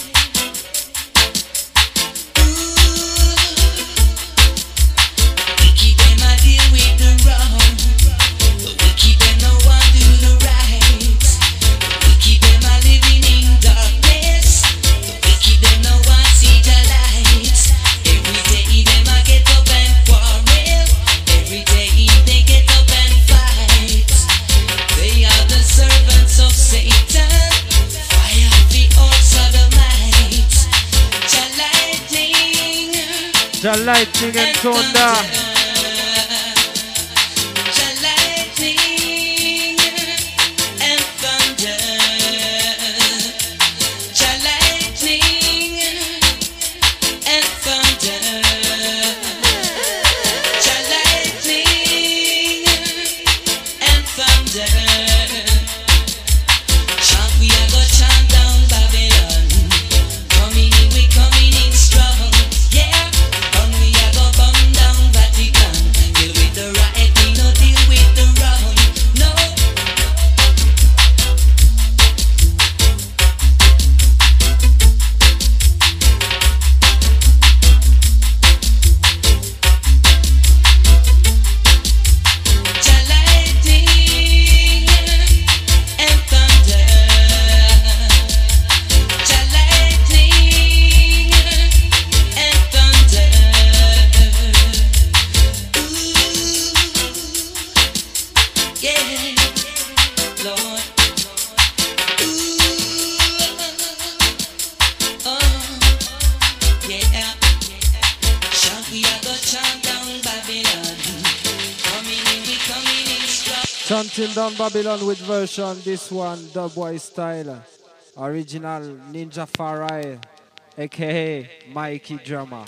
Wicked them a deal with the wrong. The wicked them no one do the right. The wicked them a living in darkness. The wicked them no one see the light. Every day them a get up and quarrel. Every day they get up and fight. They are the servants of Satan. Fire the all sodomites. Ja lightning Ja Lightning and Thunder. Ja lightning and thunder. Ja lightning and thunder. Ja lightning and thunder. Chant, we are gonna chant down Babylon. Coming in, we coming in strong. Yeah, burn, we are gonna burn down Vatican. Deal with the right thing, no deal with the wrong. No. Ja lightning and thunder. Ja lightning and thunder. Ooh, yeah, Lord. Ooh, oh, yeah. Chant, we are gonna chant down Babylon. Coming in, we coming in strong. Chanting down Babylon with version. This one, dubwise style. Original Ninja Farai, aka Mikey Drummer.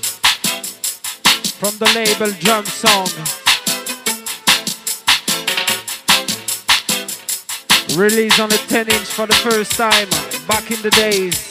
From the label Drum Song. Released on the 10-inch for the first time back in the days.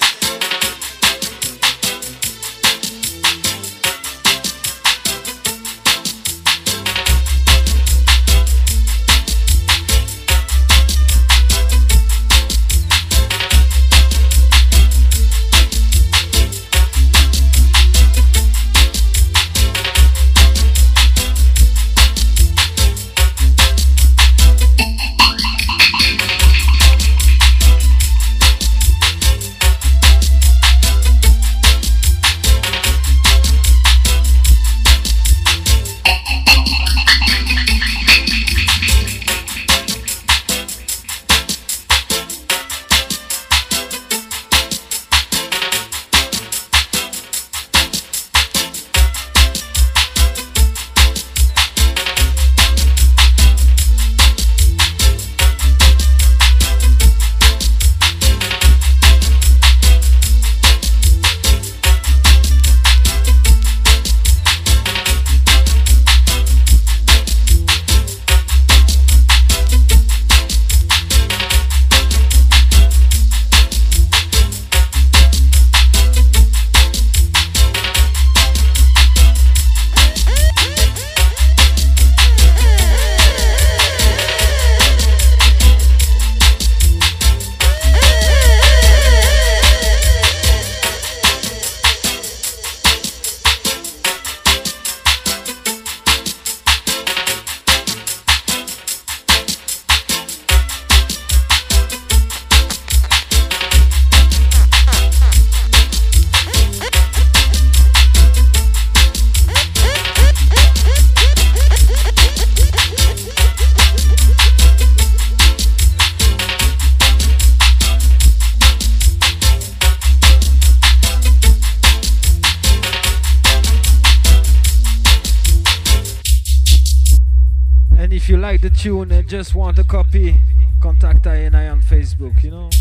If you like the tune and just want a copy, contact I on Facebook, you know.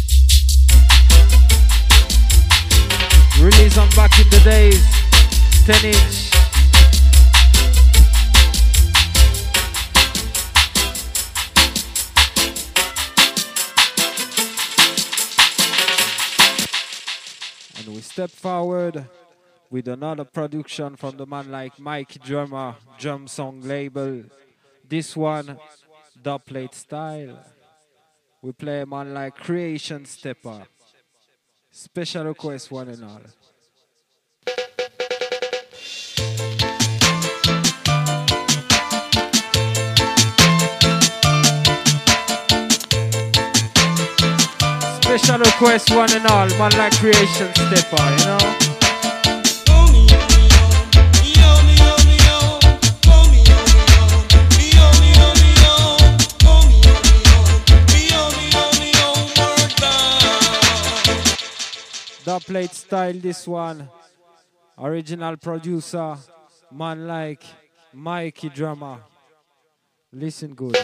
Release on back in the days, 10-inch. And we step forward with another production from the man like Mikey Drummer, drum song label. This one, dubplate style. We play a man like Creation Stepper. Special request, one and all. Special request, one and all. Man like Creation Stepper, you know. Dubplate style, this one. Original producer, man like Mikey Drummer. Listen good.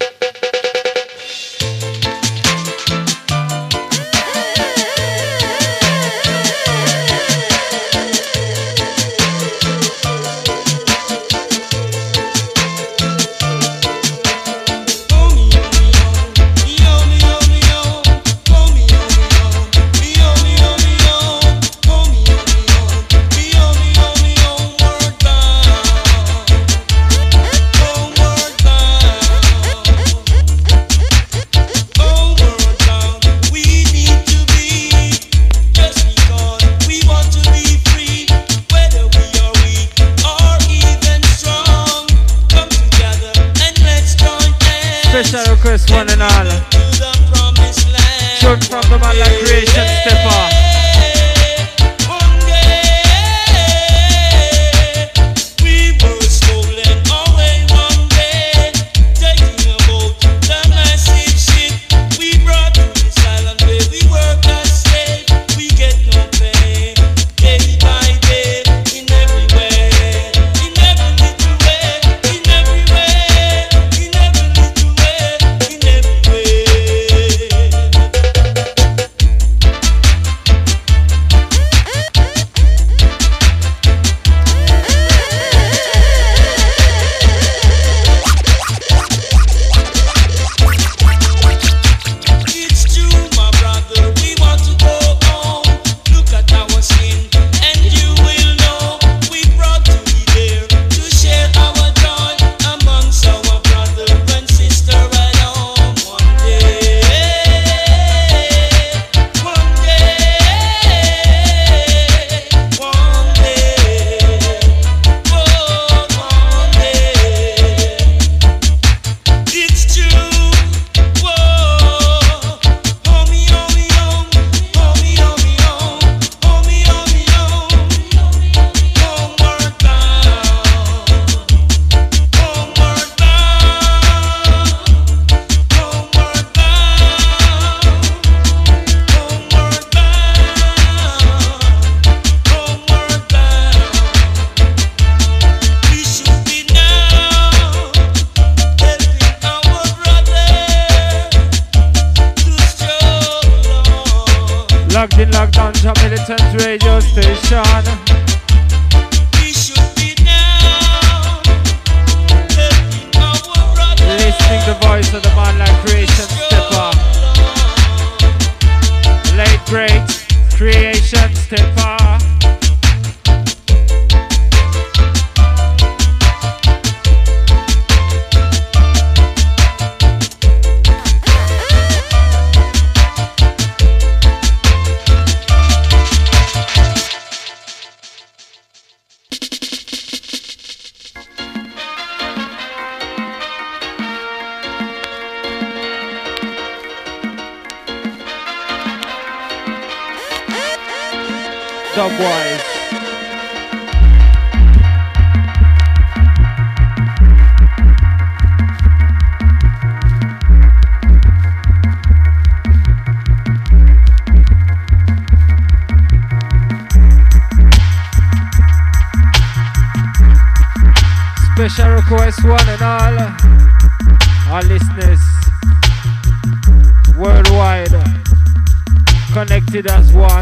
Special request, one and all. Tune from the man like Creation Stepper. Ganja Militant Radio Station. We should be now helping our brothers. Listening the voice of the man like Creation Stepper. Late great Creation Stepper. Dubwise. Special request one and all listeners worldwide connected as one.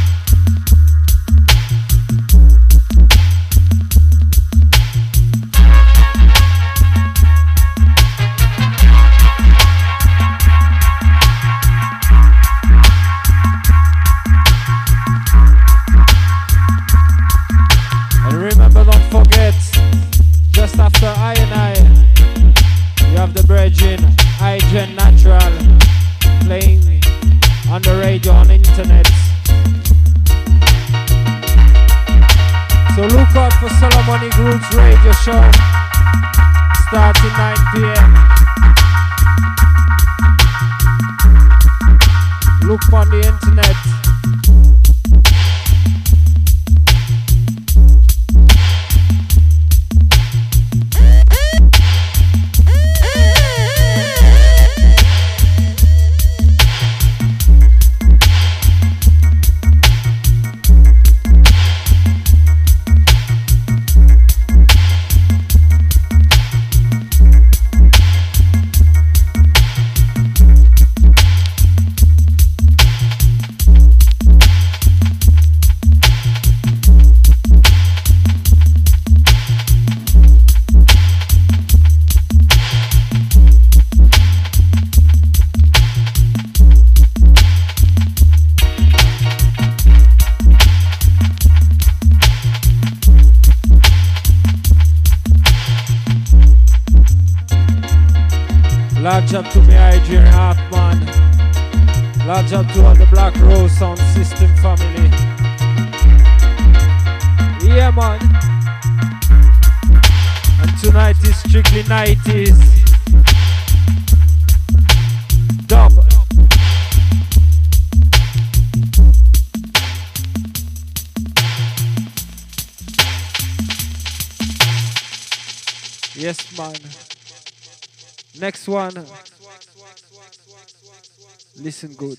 Just after I, you have the Virgin iGen Natural playing on the radio on the internet. So look out for Solomonic Roots Radio Show starting 9 p.m. Look on the internet. Large up to me, Adrian Hartman. Large up to all the Black Rose Sound System family. Yeah, man. And tonight is strictly 90s. Dub. Yes, man. Next one. Listen good.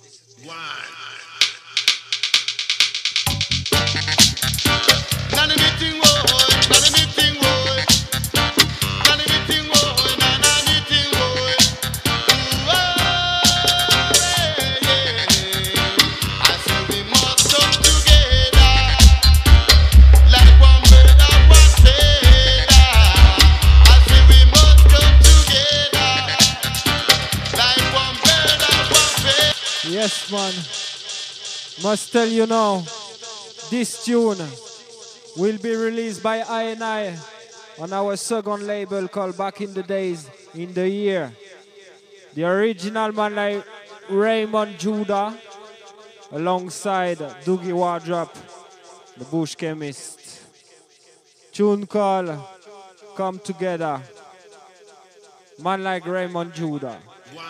Yes, man. Must tell you now, this tune will be released by I on our second label called Back in the Days in the Year. The original man like Raymond Judah alongside Doogie Wardrop, the Bush Chemist. Tune called Come Together. Man like Raymond Judah.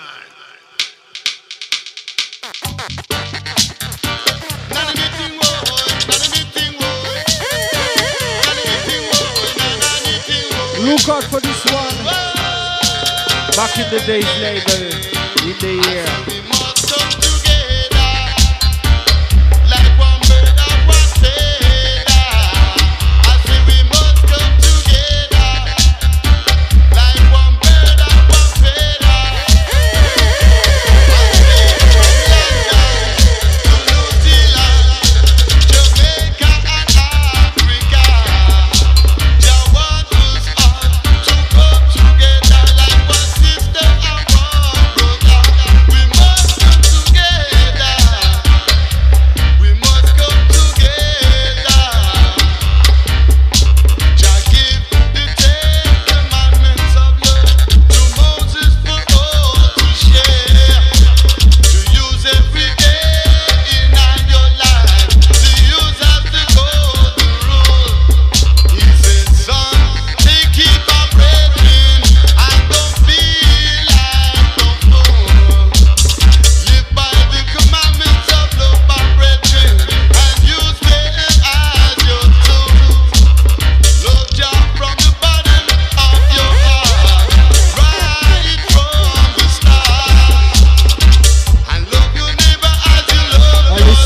Look out for this one. Back in the Days label in the year.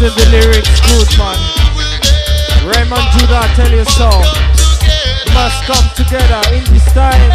Listen the lyrics good, man. Raymond Judah, tell you so. We must come together in this time.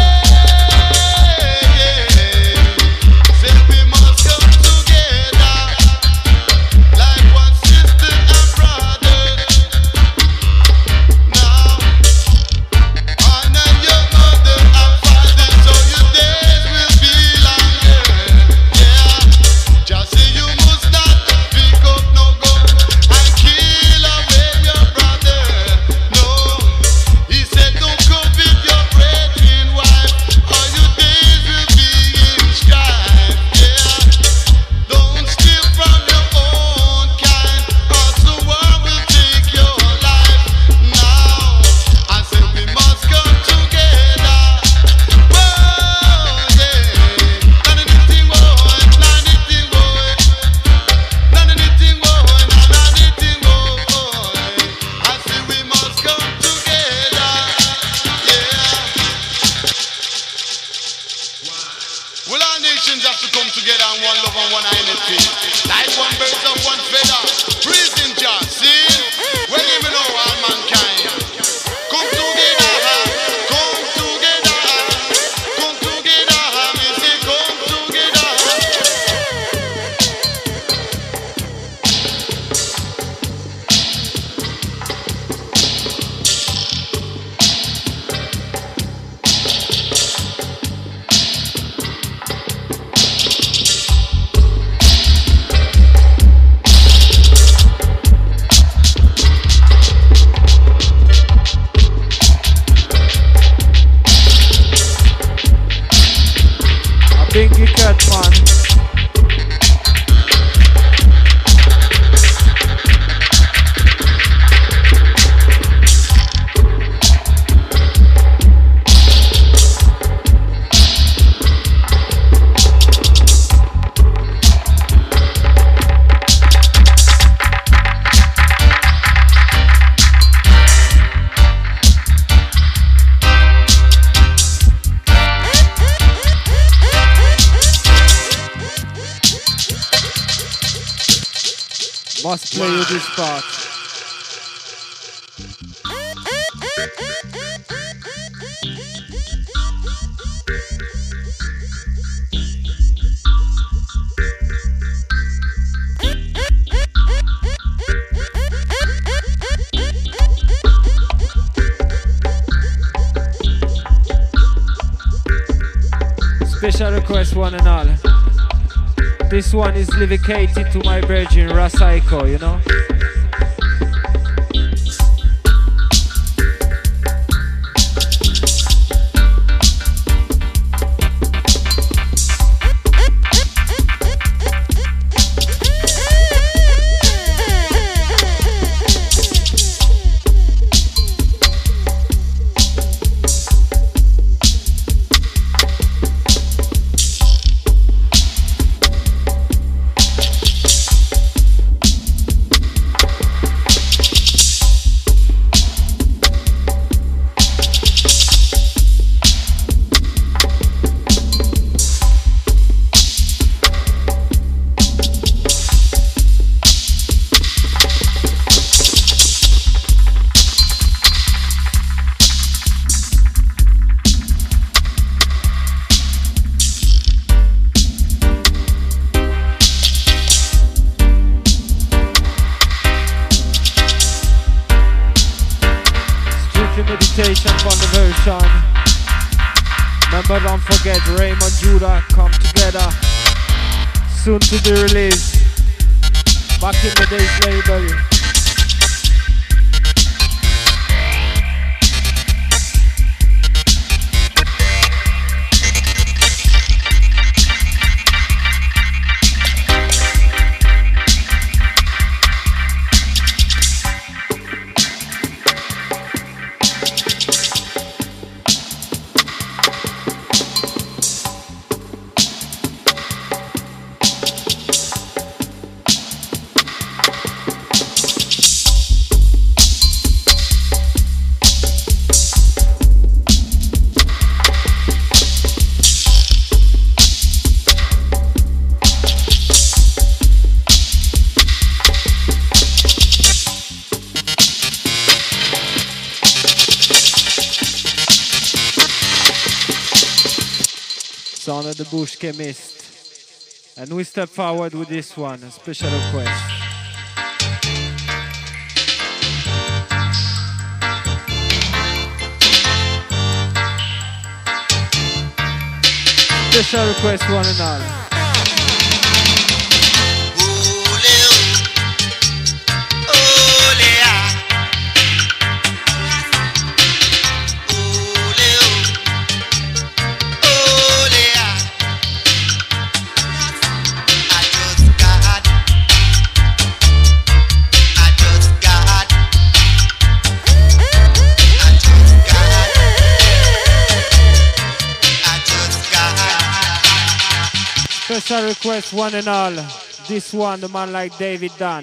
Must play with this part. Special request, one and all. This one is dedicated to my virgin Rasaiko, you know? Meditation on the version. Remember, don't forget Raymond Judah, come together. Soon to be released. Back in the days label. sound of the Bush Chemist. And we step forward with this one, a special request. Special request, one and all. Special request, one and all. This one, the man like David Dunn.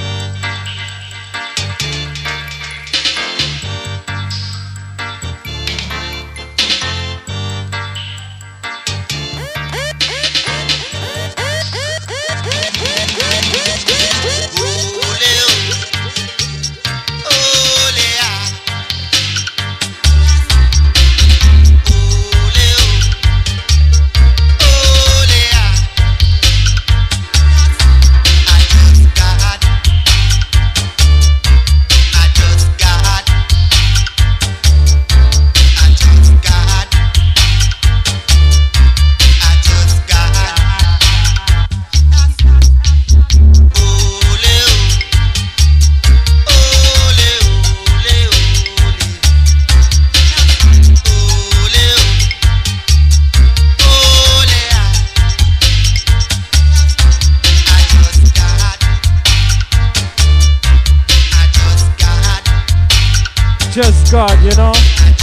Just God, you know.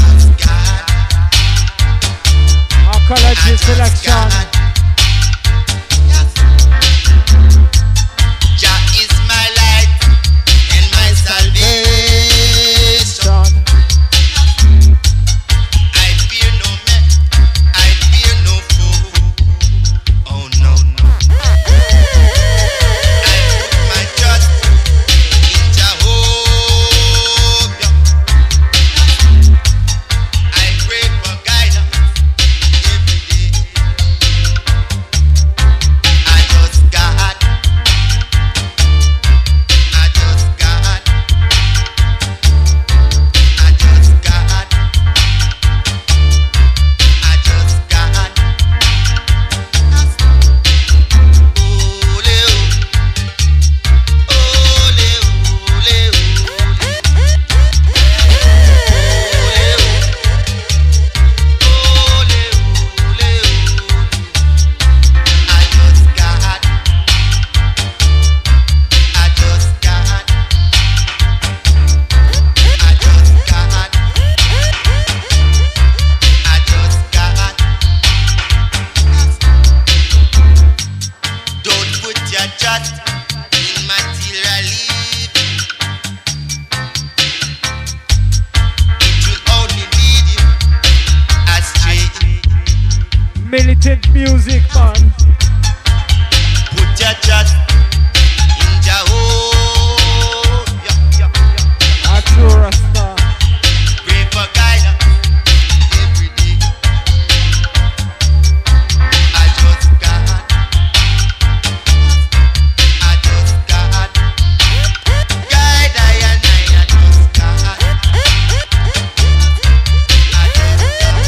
Arcology selection. Jah is my light and my salvation. I fear no man, I fear no foe. Oh no, no. I put my trust in Jehovah. I pray for guidance every day. I just God. I just God. I just God. I just God. Ole, ole, ole, don't put your trust in material living. It will only lead you astray. Militant music, man. Put your trust in Jehovah. A true Rasta. Pray for guidance every day. I just God. I just God. Guide I and I just God. I just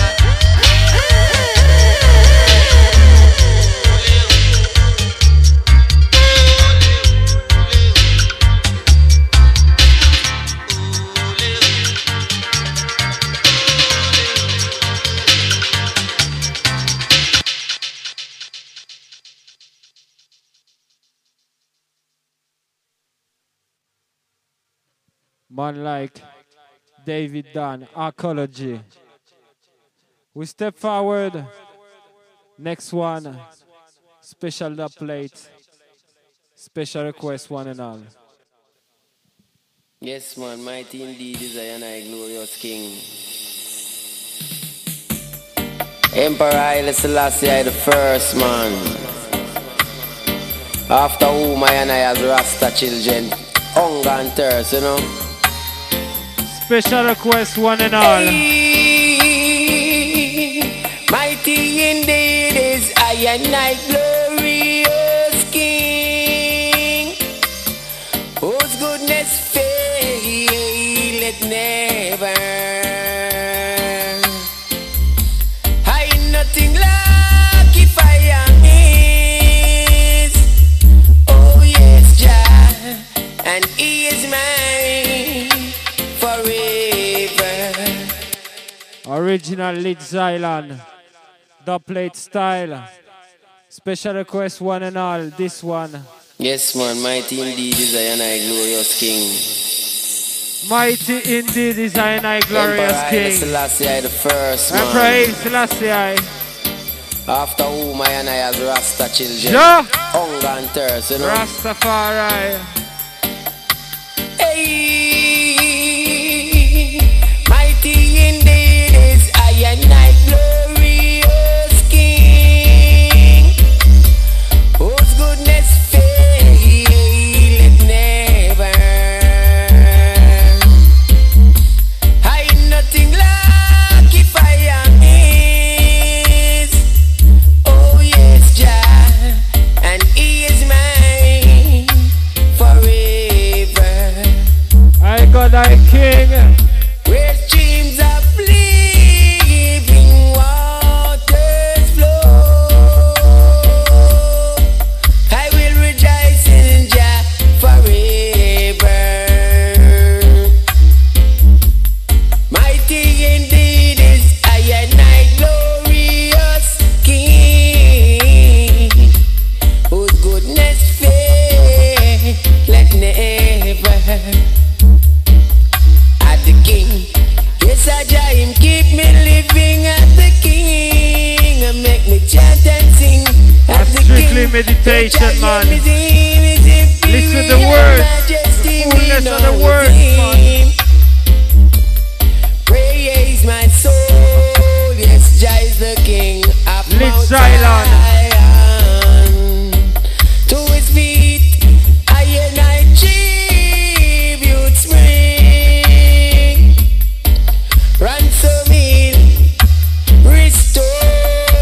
Man like David Dunn, Arcology. We step forward. Next one, special dub plate. Special request, one and all. Yes, man, mighty indeed is I and I, glorious King. Emperor Haile Selassie I the first, man. After whom I and I as Rasta children, hunger and thirst, you know. Special request, one and all. Mighty indeed is and I glorious King, whose goodness faileth never. I nothing lack if I am His. Oh yes, Jah, and He is mine forever. Original Lead Xylon, dubplate style. Special request one and all, this one. Yes, man, mighty indeed is I and I glorious King. Mighty indeed is I and I glorious Emperor King. Haile Selassie the first, man. Emperor Haile Selassie. After whom I and I as Rasta children. Yeah. Hunger and thirst, you know. Rastafari. Hey, mighty indeed is I and I glorious King, whose goodness faileth never. I nothing lack if I am His. Oh yes, Jah, and He is mine forever. I got thy King. Where streams of living waters flow, I will rejoice in Jah forever. Mighty indeed is I and I glorious King, whose goodness faileth never. At the King, yes, I Jah him keep me living at the King, and make me chant and sing at the Strictly King. meditation, man. Listen Listen to the words, the fullness of the words, man. Praise my soul, yes, Jah is the King of Lead Mount Xylon. Zion. To His feet, I and I tribute spring. Ransom heal, restore,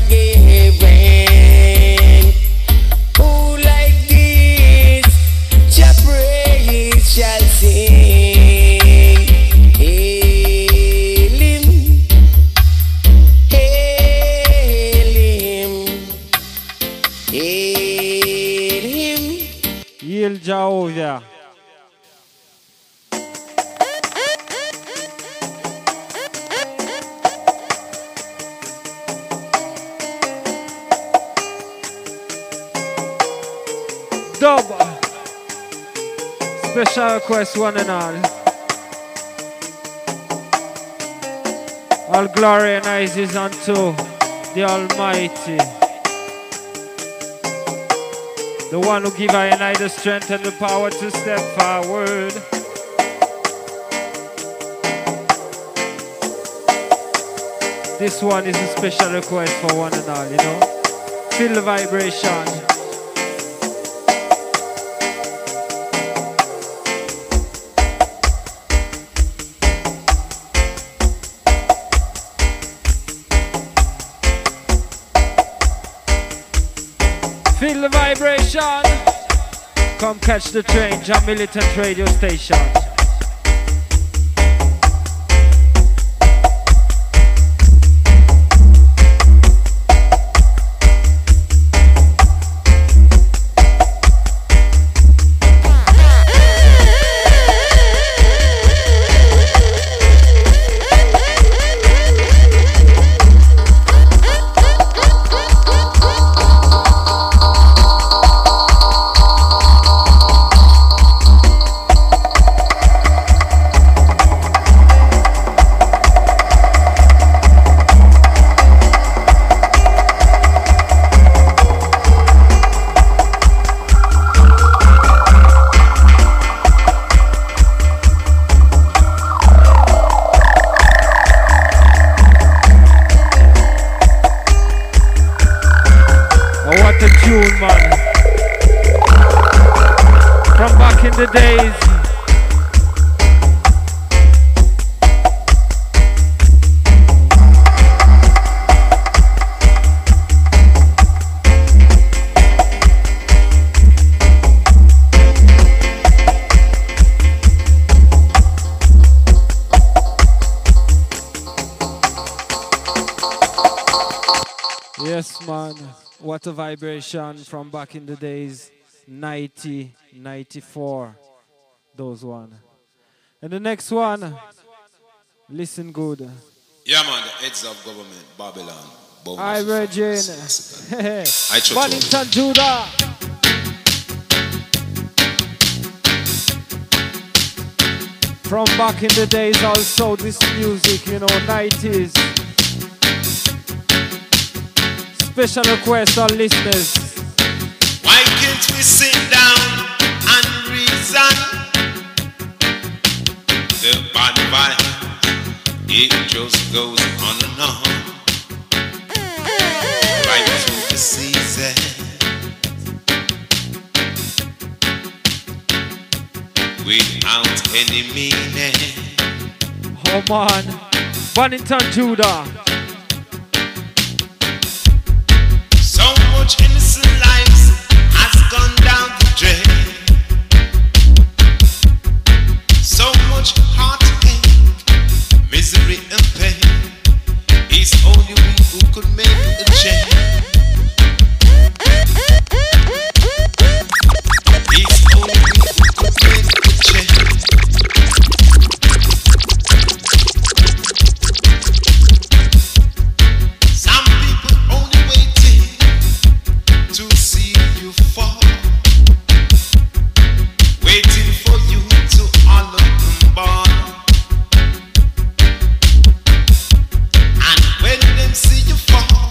forgiven. Who like this, Jah praise shall sing. Hail Him, hail Him, hail Him. Yield Jehovah. Dub. Special request one and all. All glory and eyes is unto the Almighty, the one who give I and I the strength and the power to step forward. This one is a special request for one and all, you know. Feel the vibration. Feel the vibration. Come catch the train, Jam Militant Radio Station. Tune, man. From back in the days. Yes, man. What a vibration from back in the days. 90, 94. Those one. And the next one. Listen good. Yeah, man. The heads of government, Babylon. Hi, Virgin. Bonington, Judah. From back in the days also, this music, you know, 90s. Special request on listeners. Why can't we sit down and reason? The bad vibe, it just goes on and on. Right through the season. Without any meaning. Oh man, Bonington, Judah. So much innocent lives has gone down the drain. So much heartache, misery and pain. It's only we who could make a change. It's only we who could make a change. Some people only waiting to see you fall, waiting for you to all of them ball. And when them see you fall,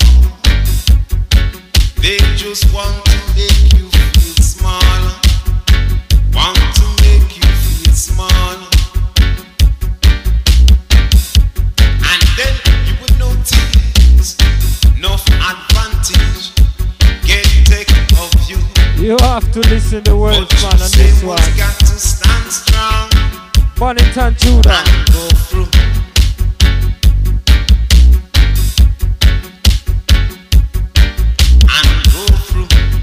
they just want to make you feel small, want to make you feel small. And then you will notice enough advantage get taken of you. You have to listen to the words, But man, you on say this what's one. got to stand strong Bonington, Judah. and go through. And go through.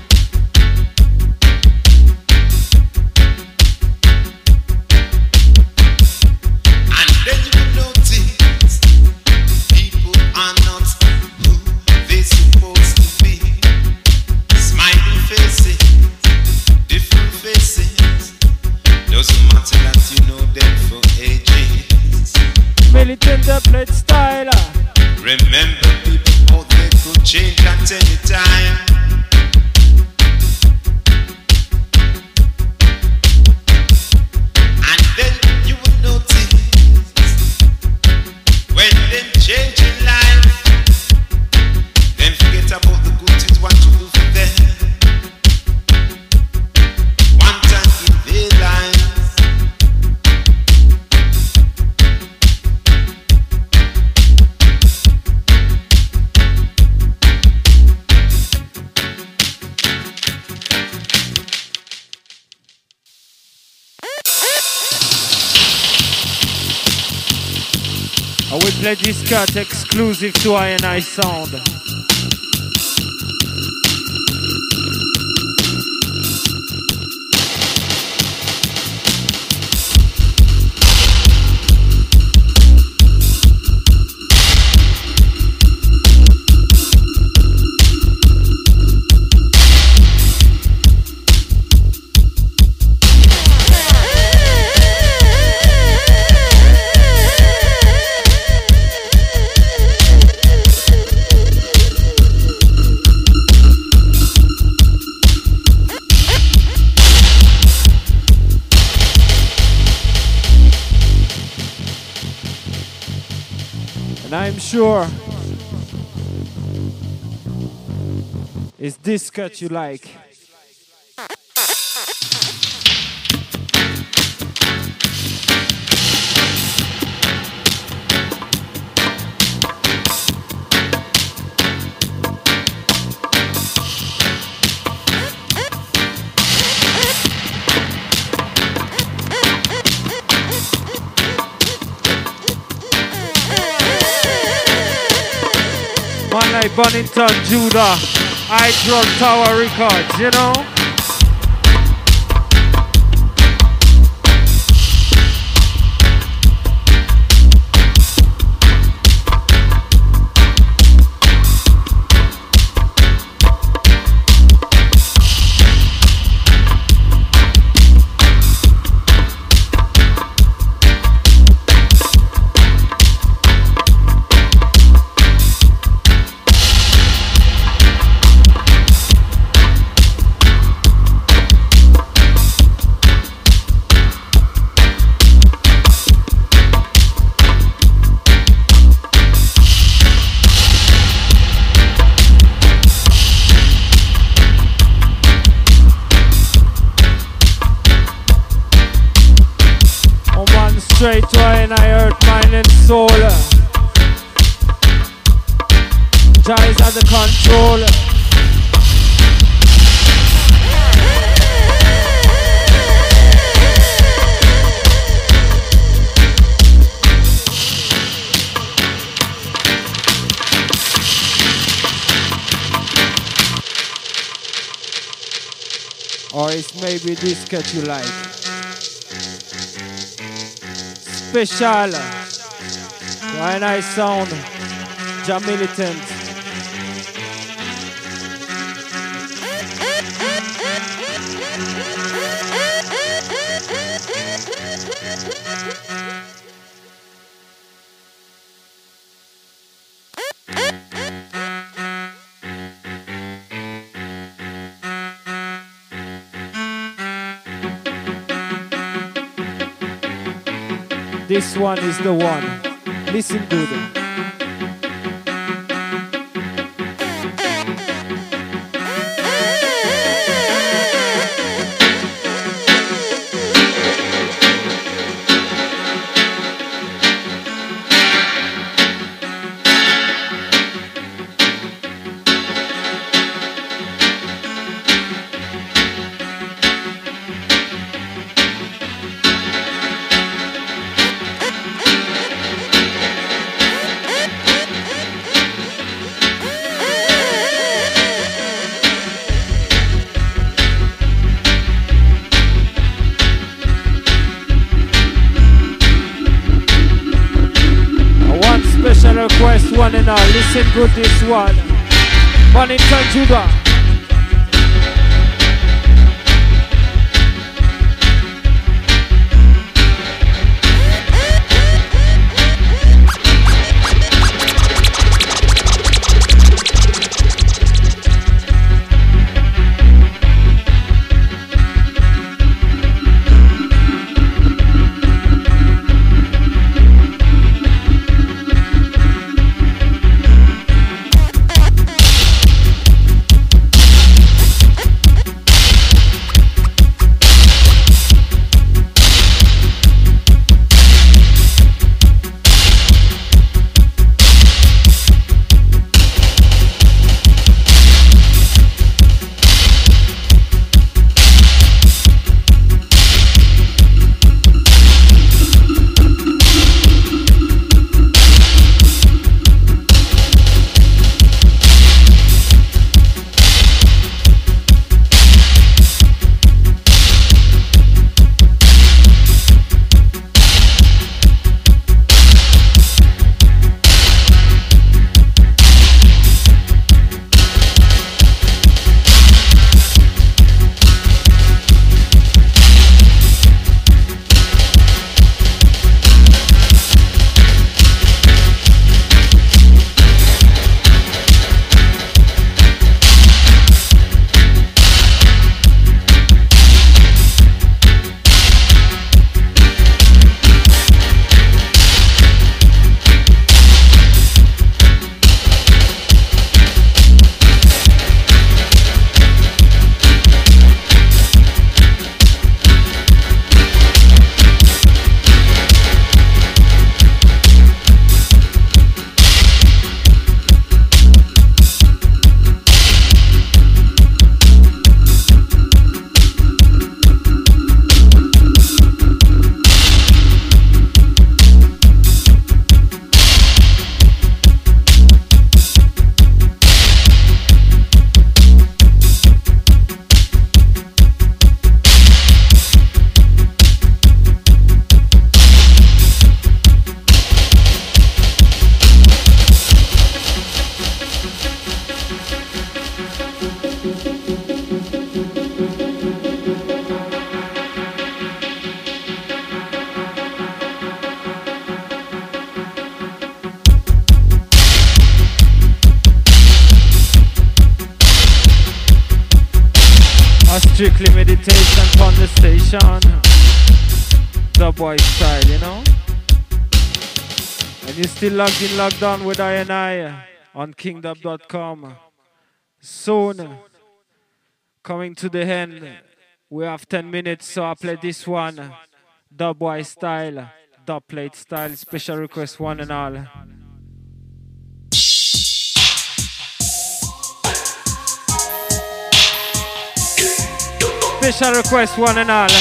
And then you will notice people are not who they supposed to be. Smiling faces, different faces. Doesn't matter that you know them for ages. Militant plate style. Remember people how they could change at any time. And then you will notice when them change in life, then forget about the good things what you do for them. One time in their lives. I will play this cut exclusive to I&I Sound. And I'm sure it's this cut you like. Man like Bonington, Judah, Hydro Tower Records, you know? at the control. Or it's maybe this cat you like. Special. Why nice sound. Jam Militant. This one is the one. Listen good. Request one and all, listen good this one. Bonington Juba. Strictly meditation on the station. The boy style, you know. And you're still logged in, logged on with I on kingdub.com. Soon, coming to the end, we have 10 minutes, so I play this one. The boy style, the plate style, special request one and all. Special request, one and all.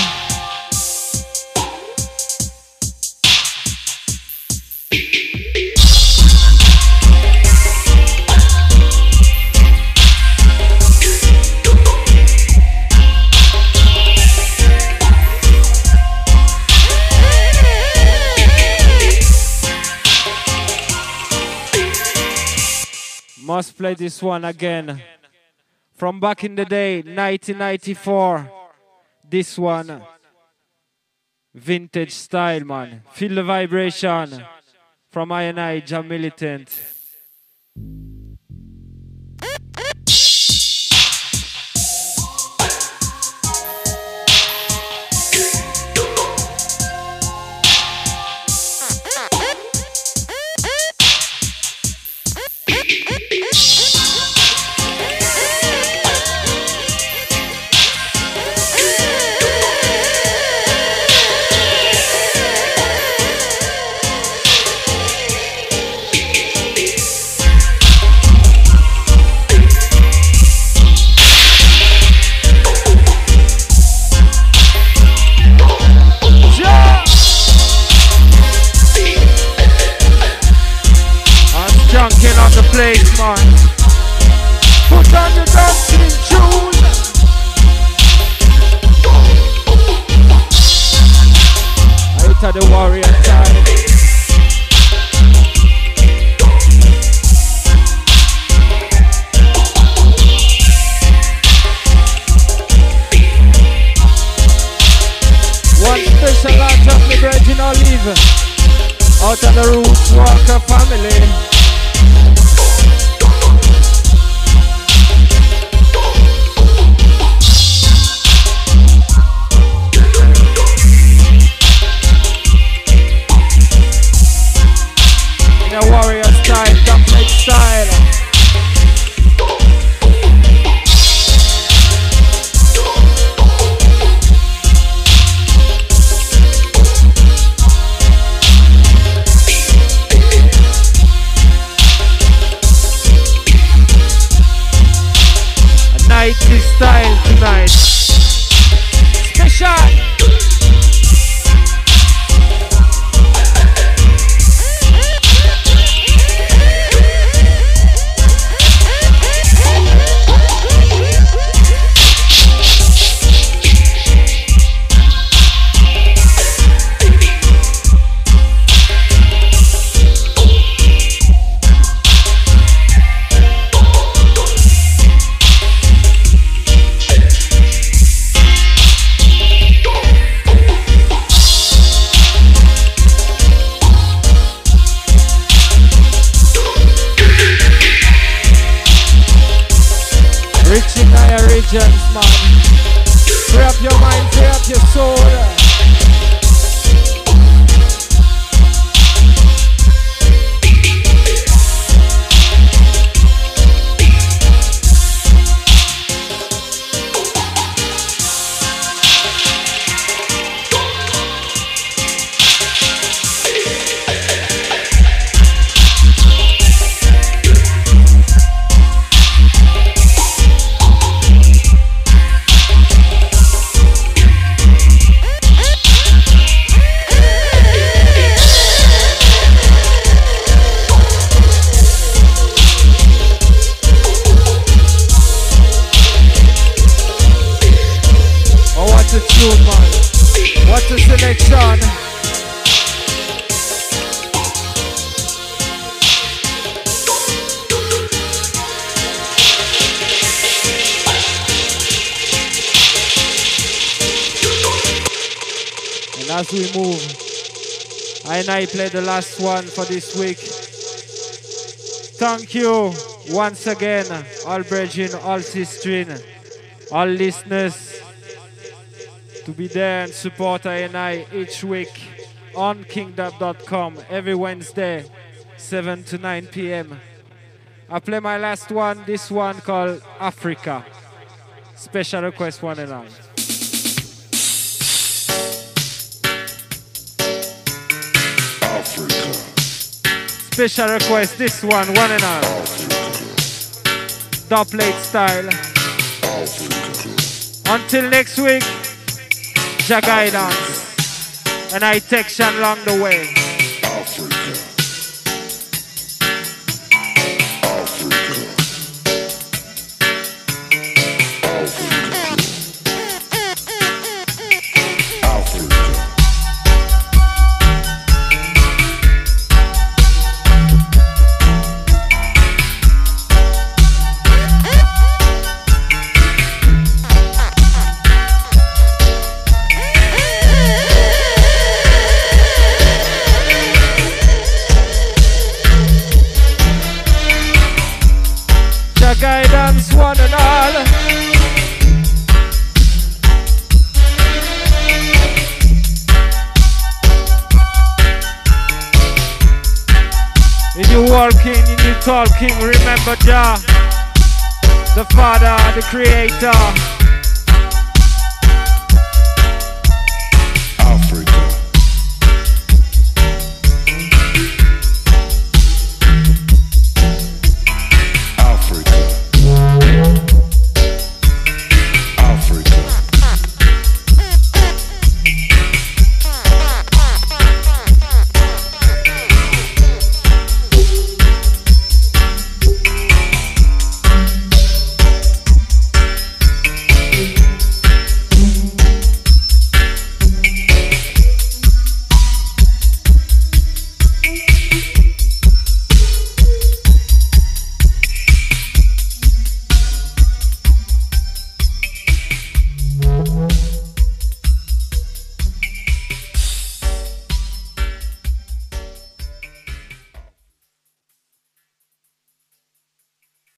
Must play this one again. From back in the day, 1994. This one. Vintage style, man. Feel the vibration. From I and I, Jam Militant. Place, man. Put on the dancing tune. I hit the warrior time. One special out of the Virgin Olive. Out of the Roots Walker family. Warrior style, complete style. A 90s style tonight. Special. Man. Free up your mind, free up your soul. What a selection. And as we move, I play the last one for this week. Thank you once again, all brethren, all sisters, all listeners, to be there and support I each week on kingdom.com every Wednesday, 7 to 9 p.m. I play my last one, this one called Africa. Special request, one and all. Africa. Special request, this one and all. Doublet style. Africa. Until next week, Jah guidance. And I text you along the way. Guidance, one and all. In you walking, in you talking, remember Jah, the Father, the Creator.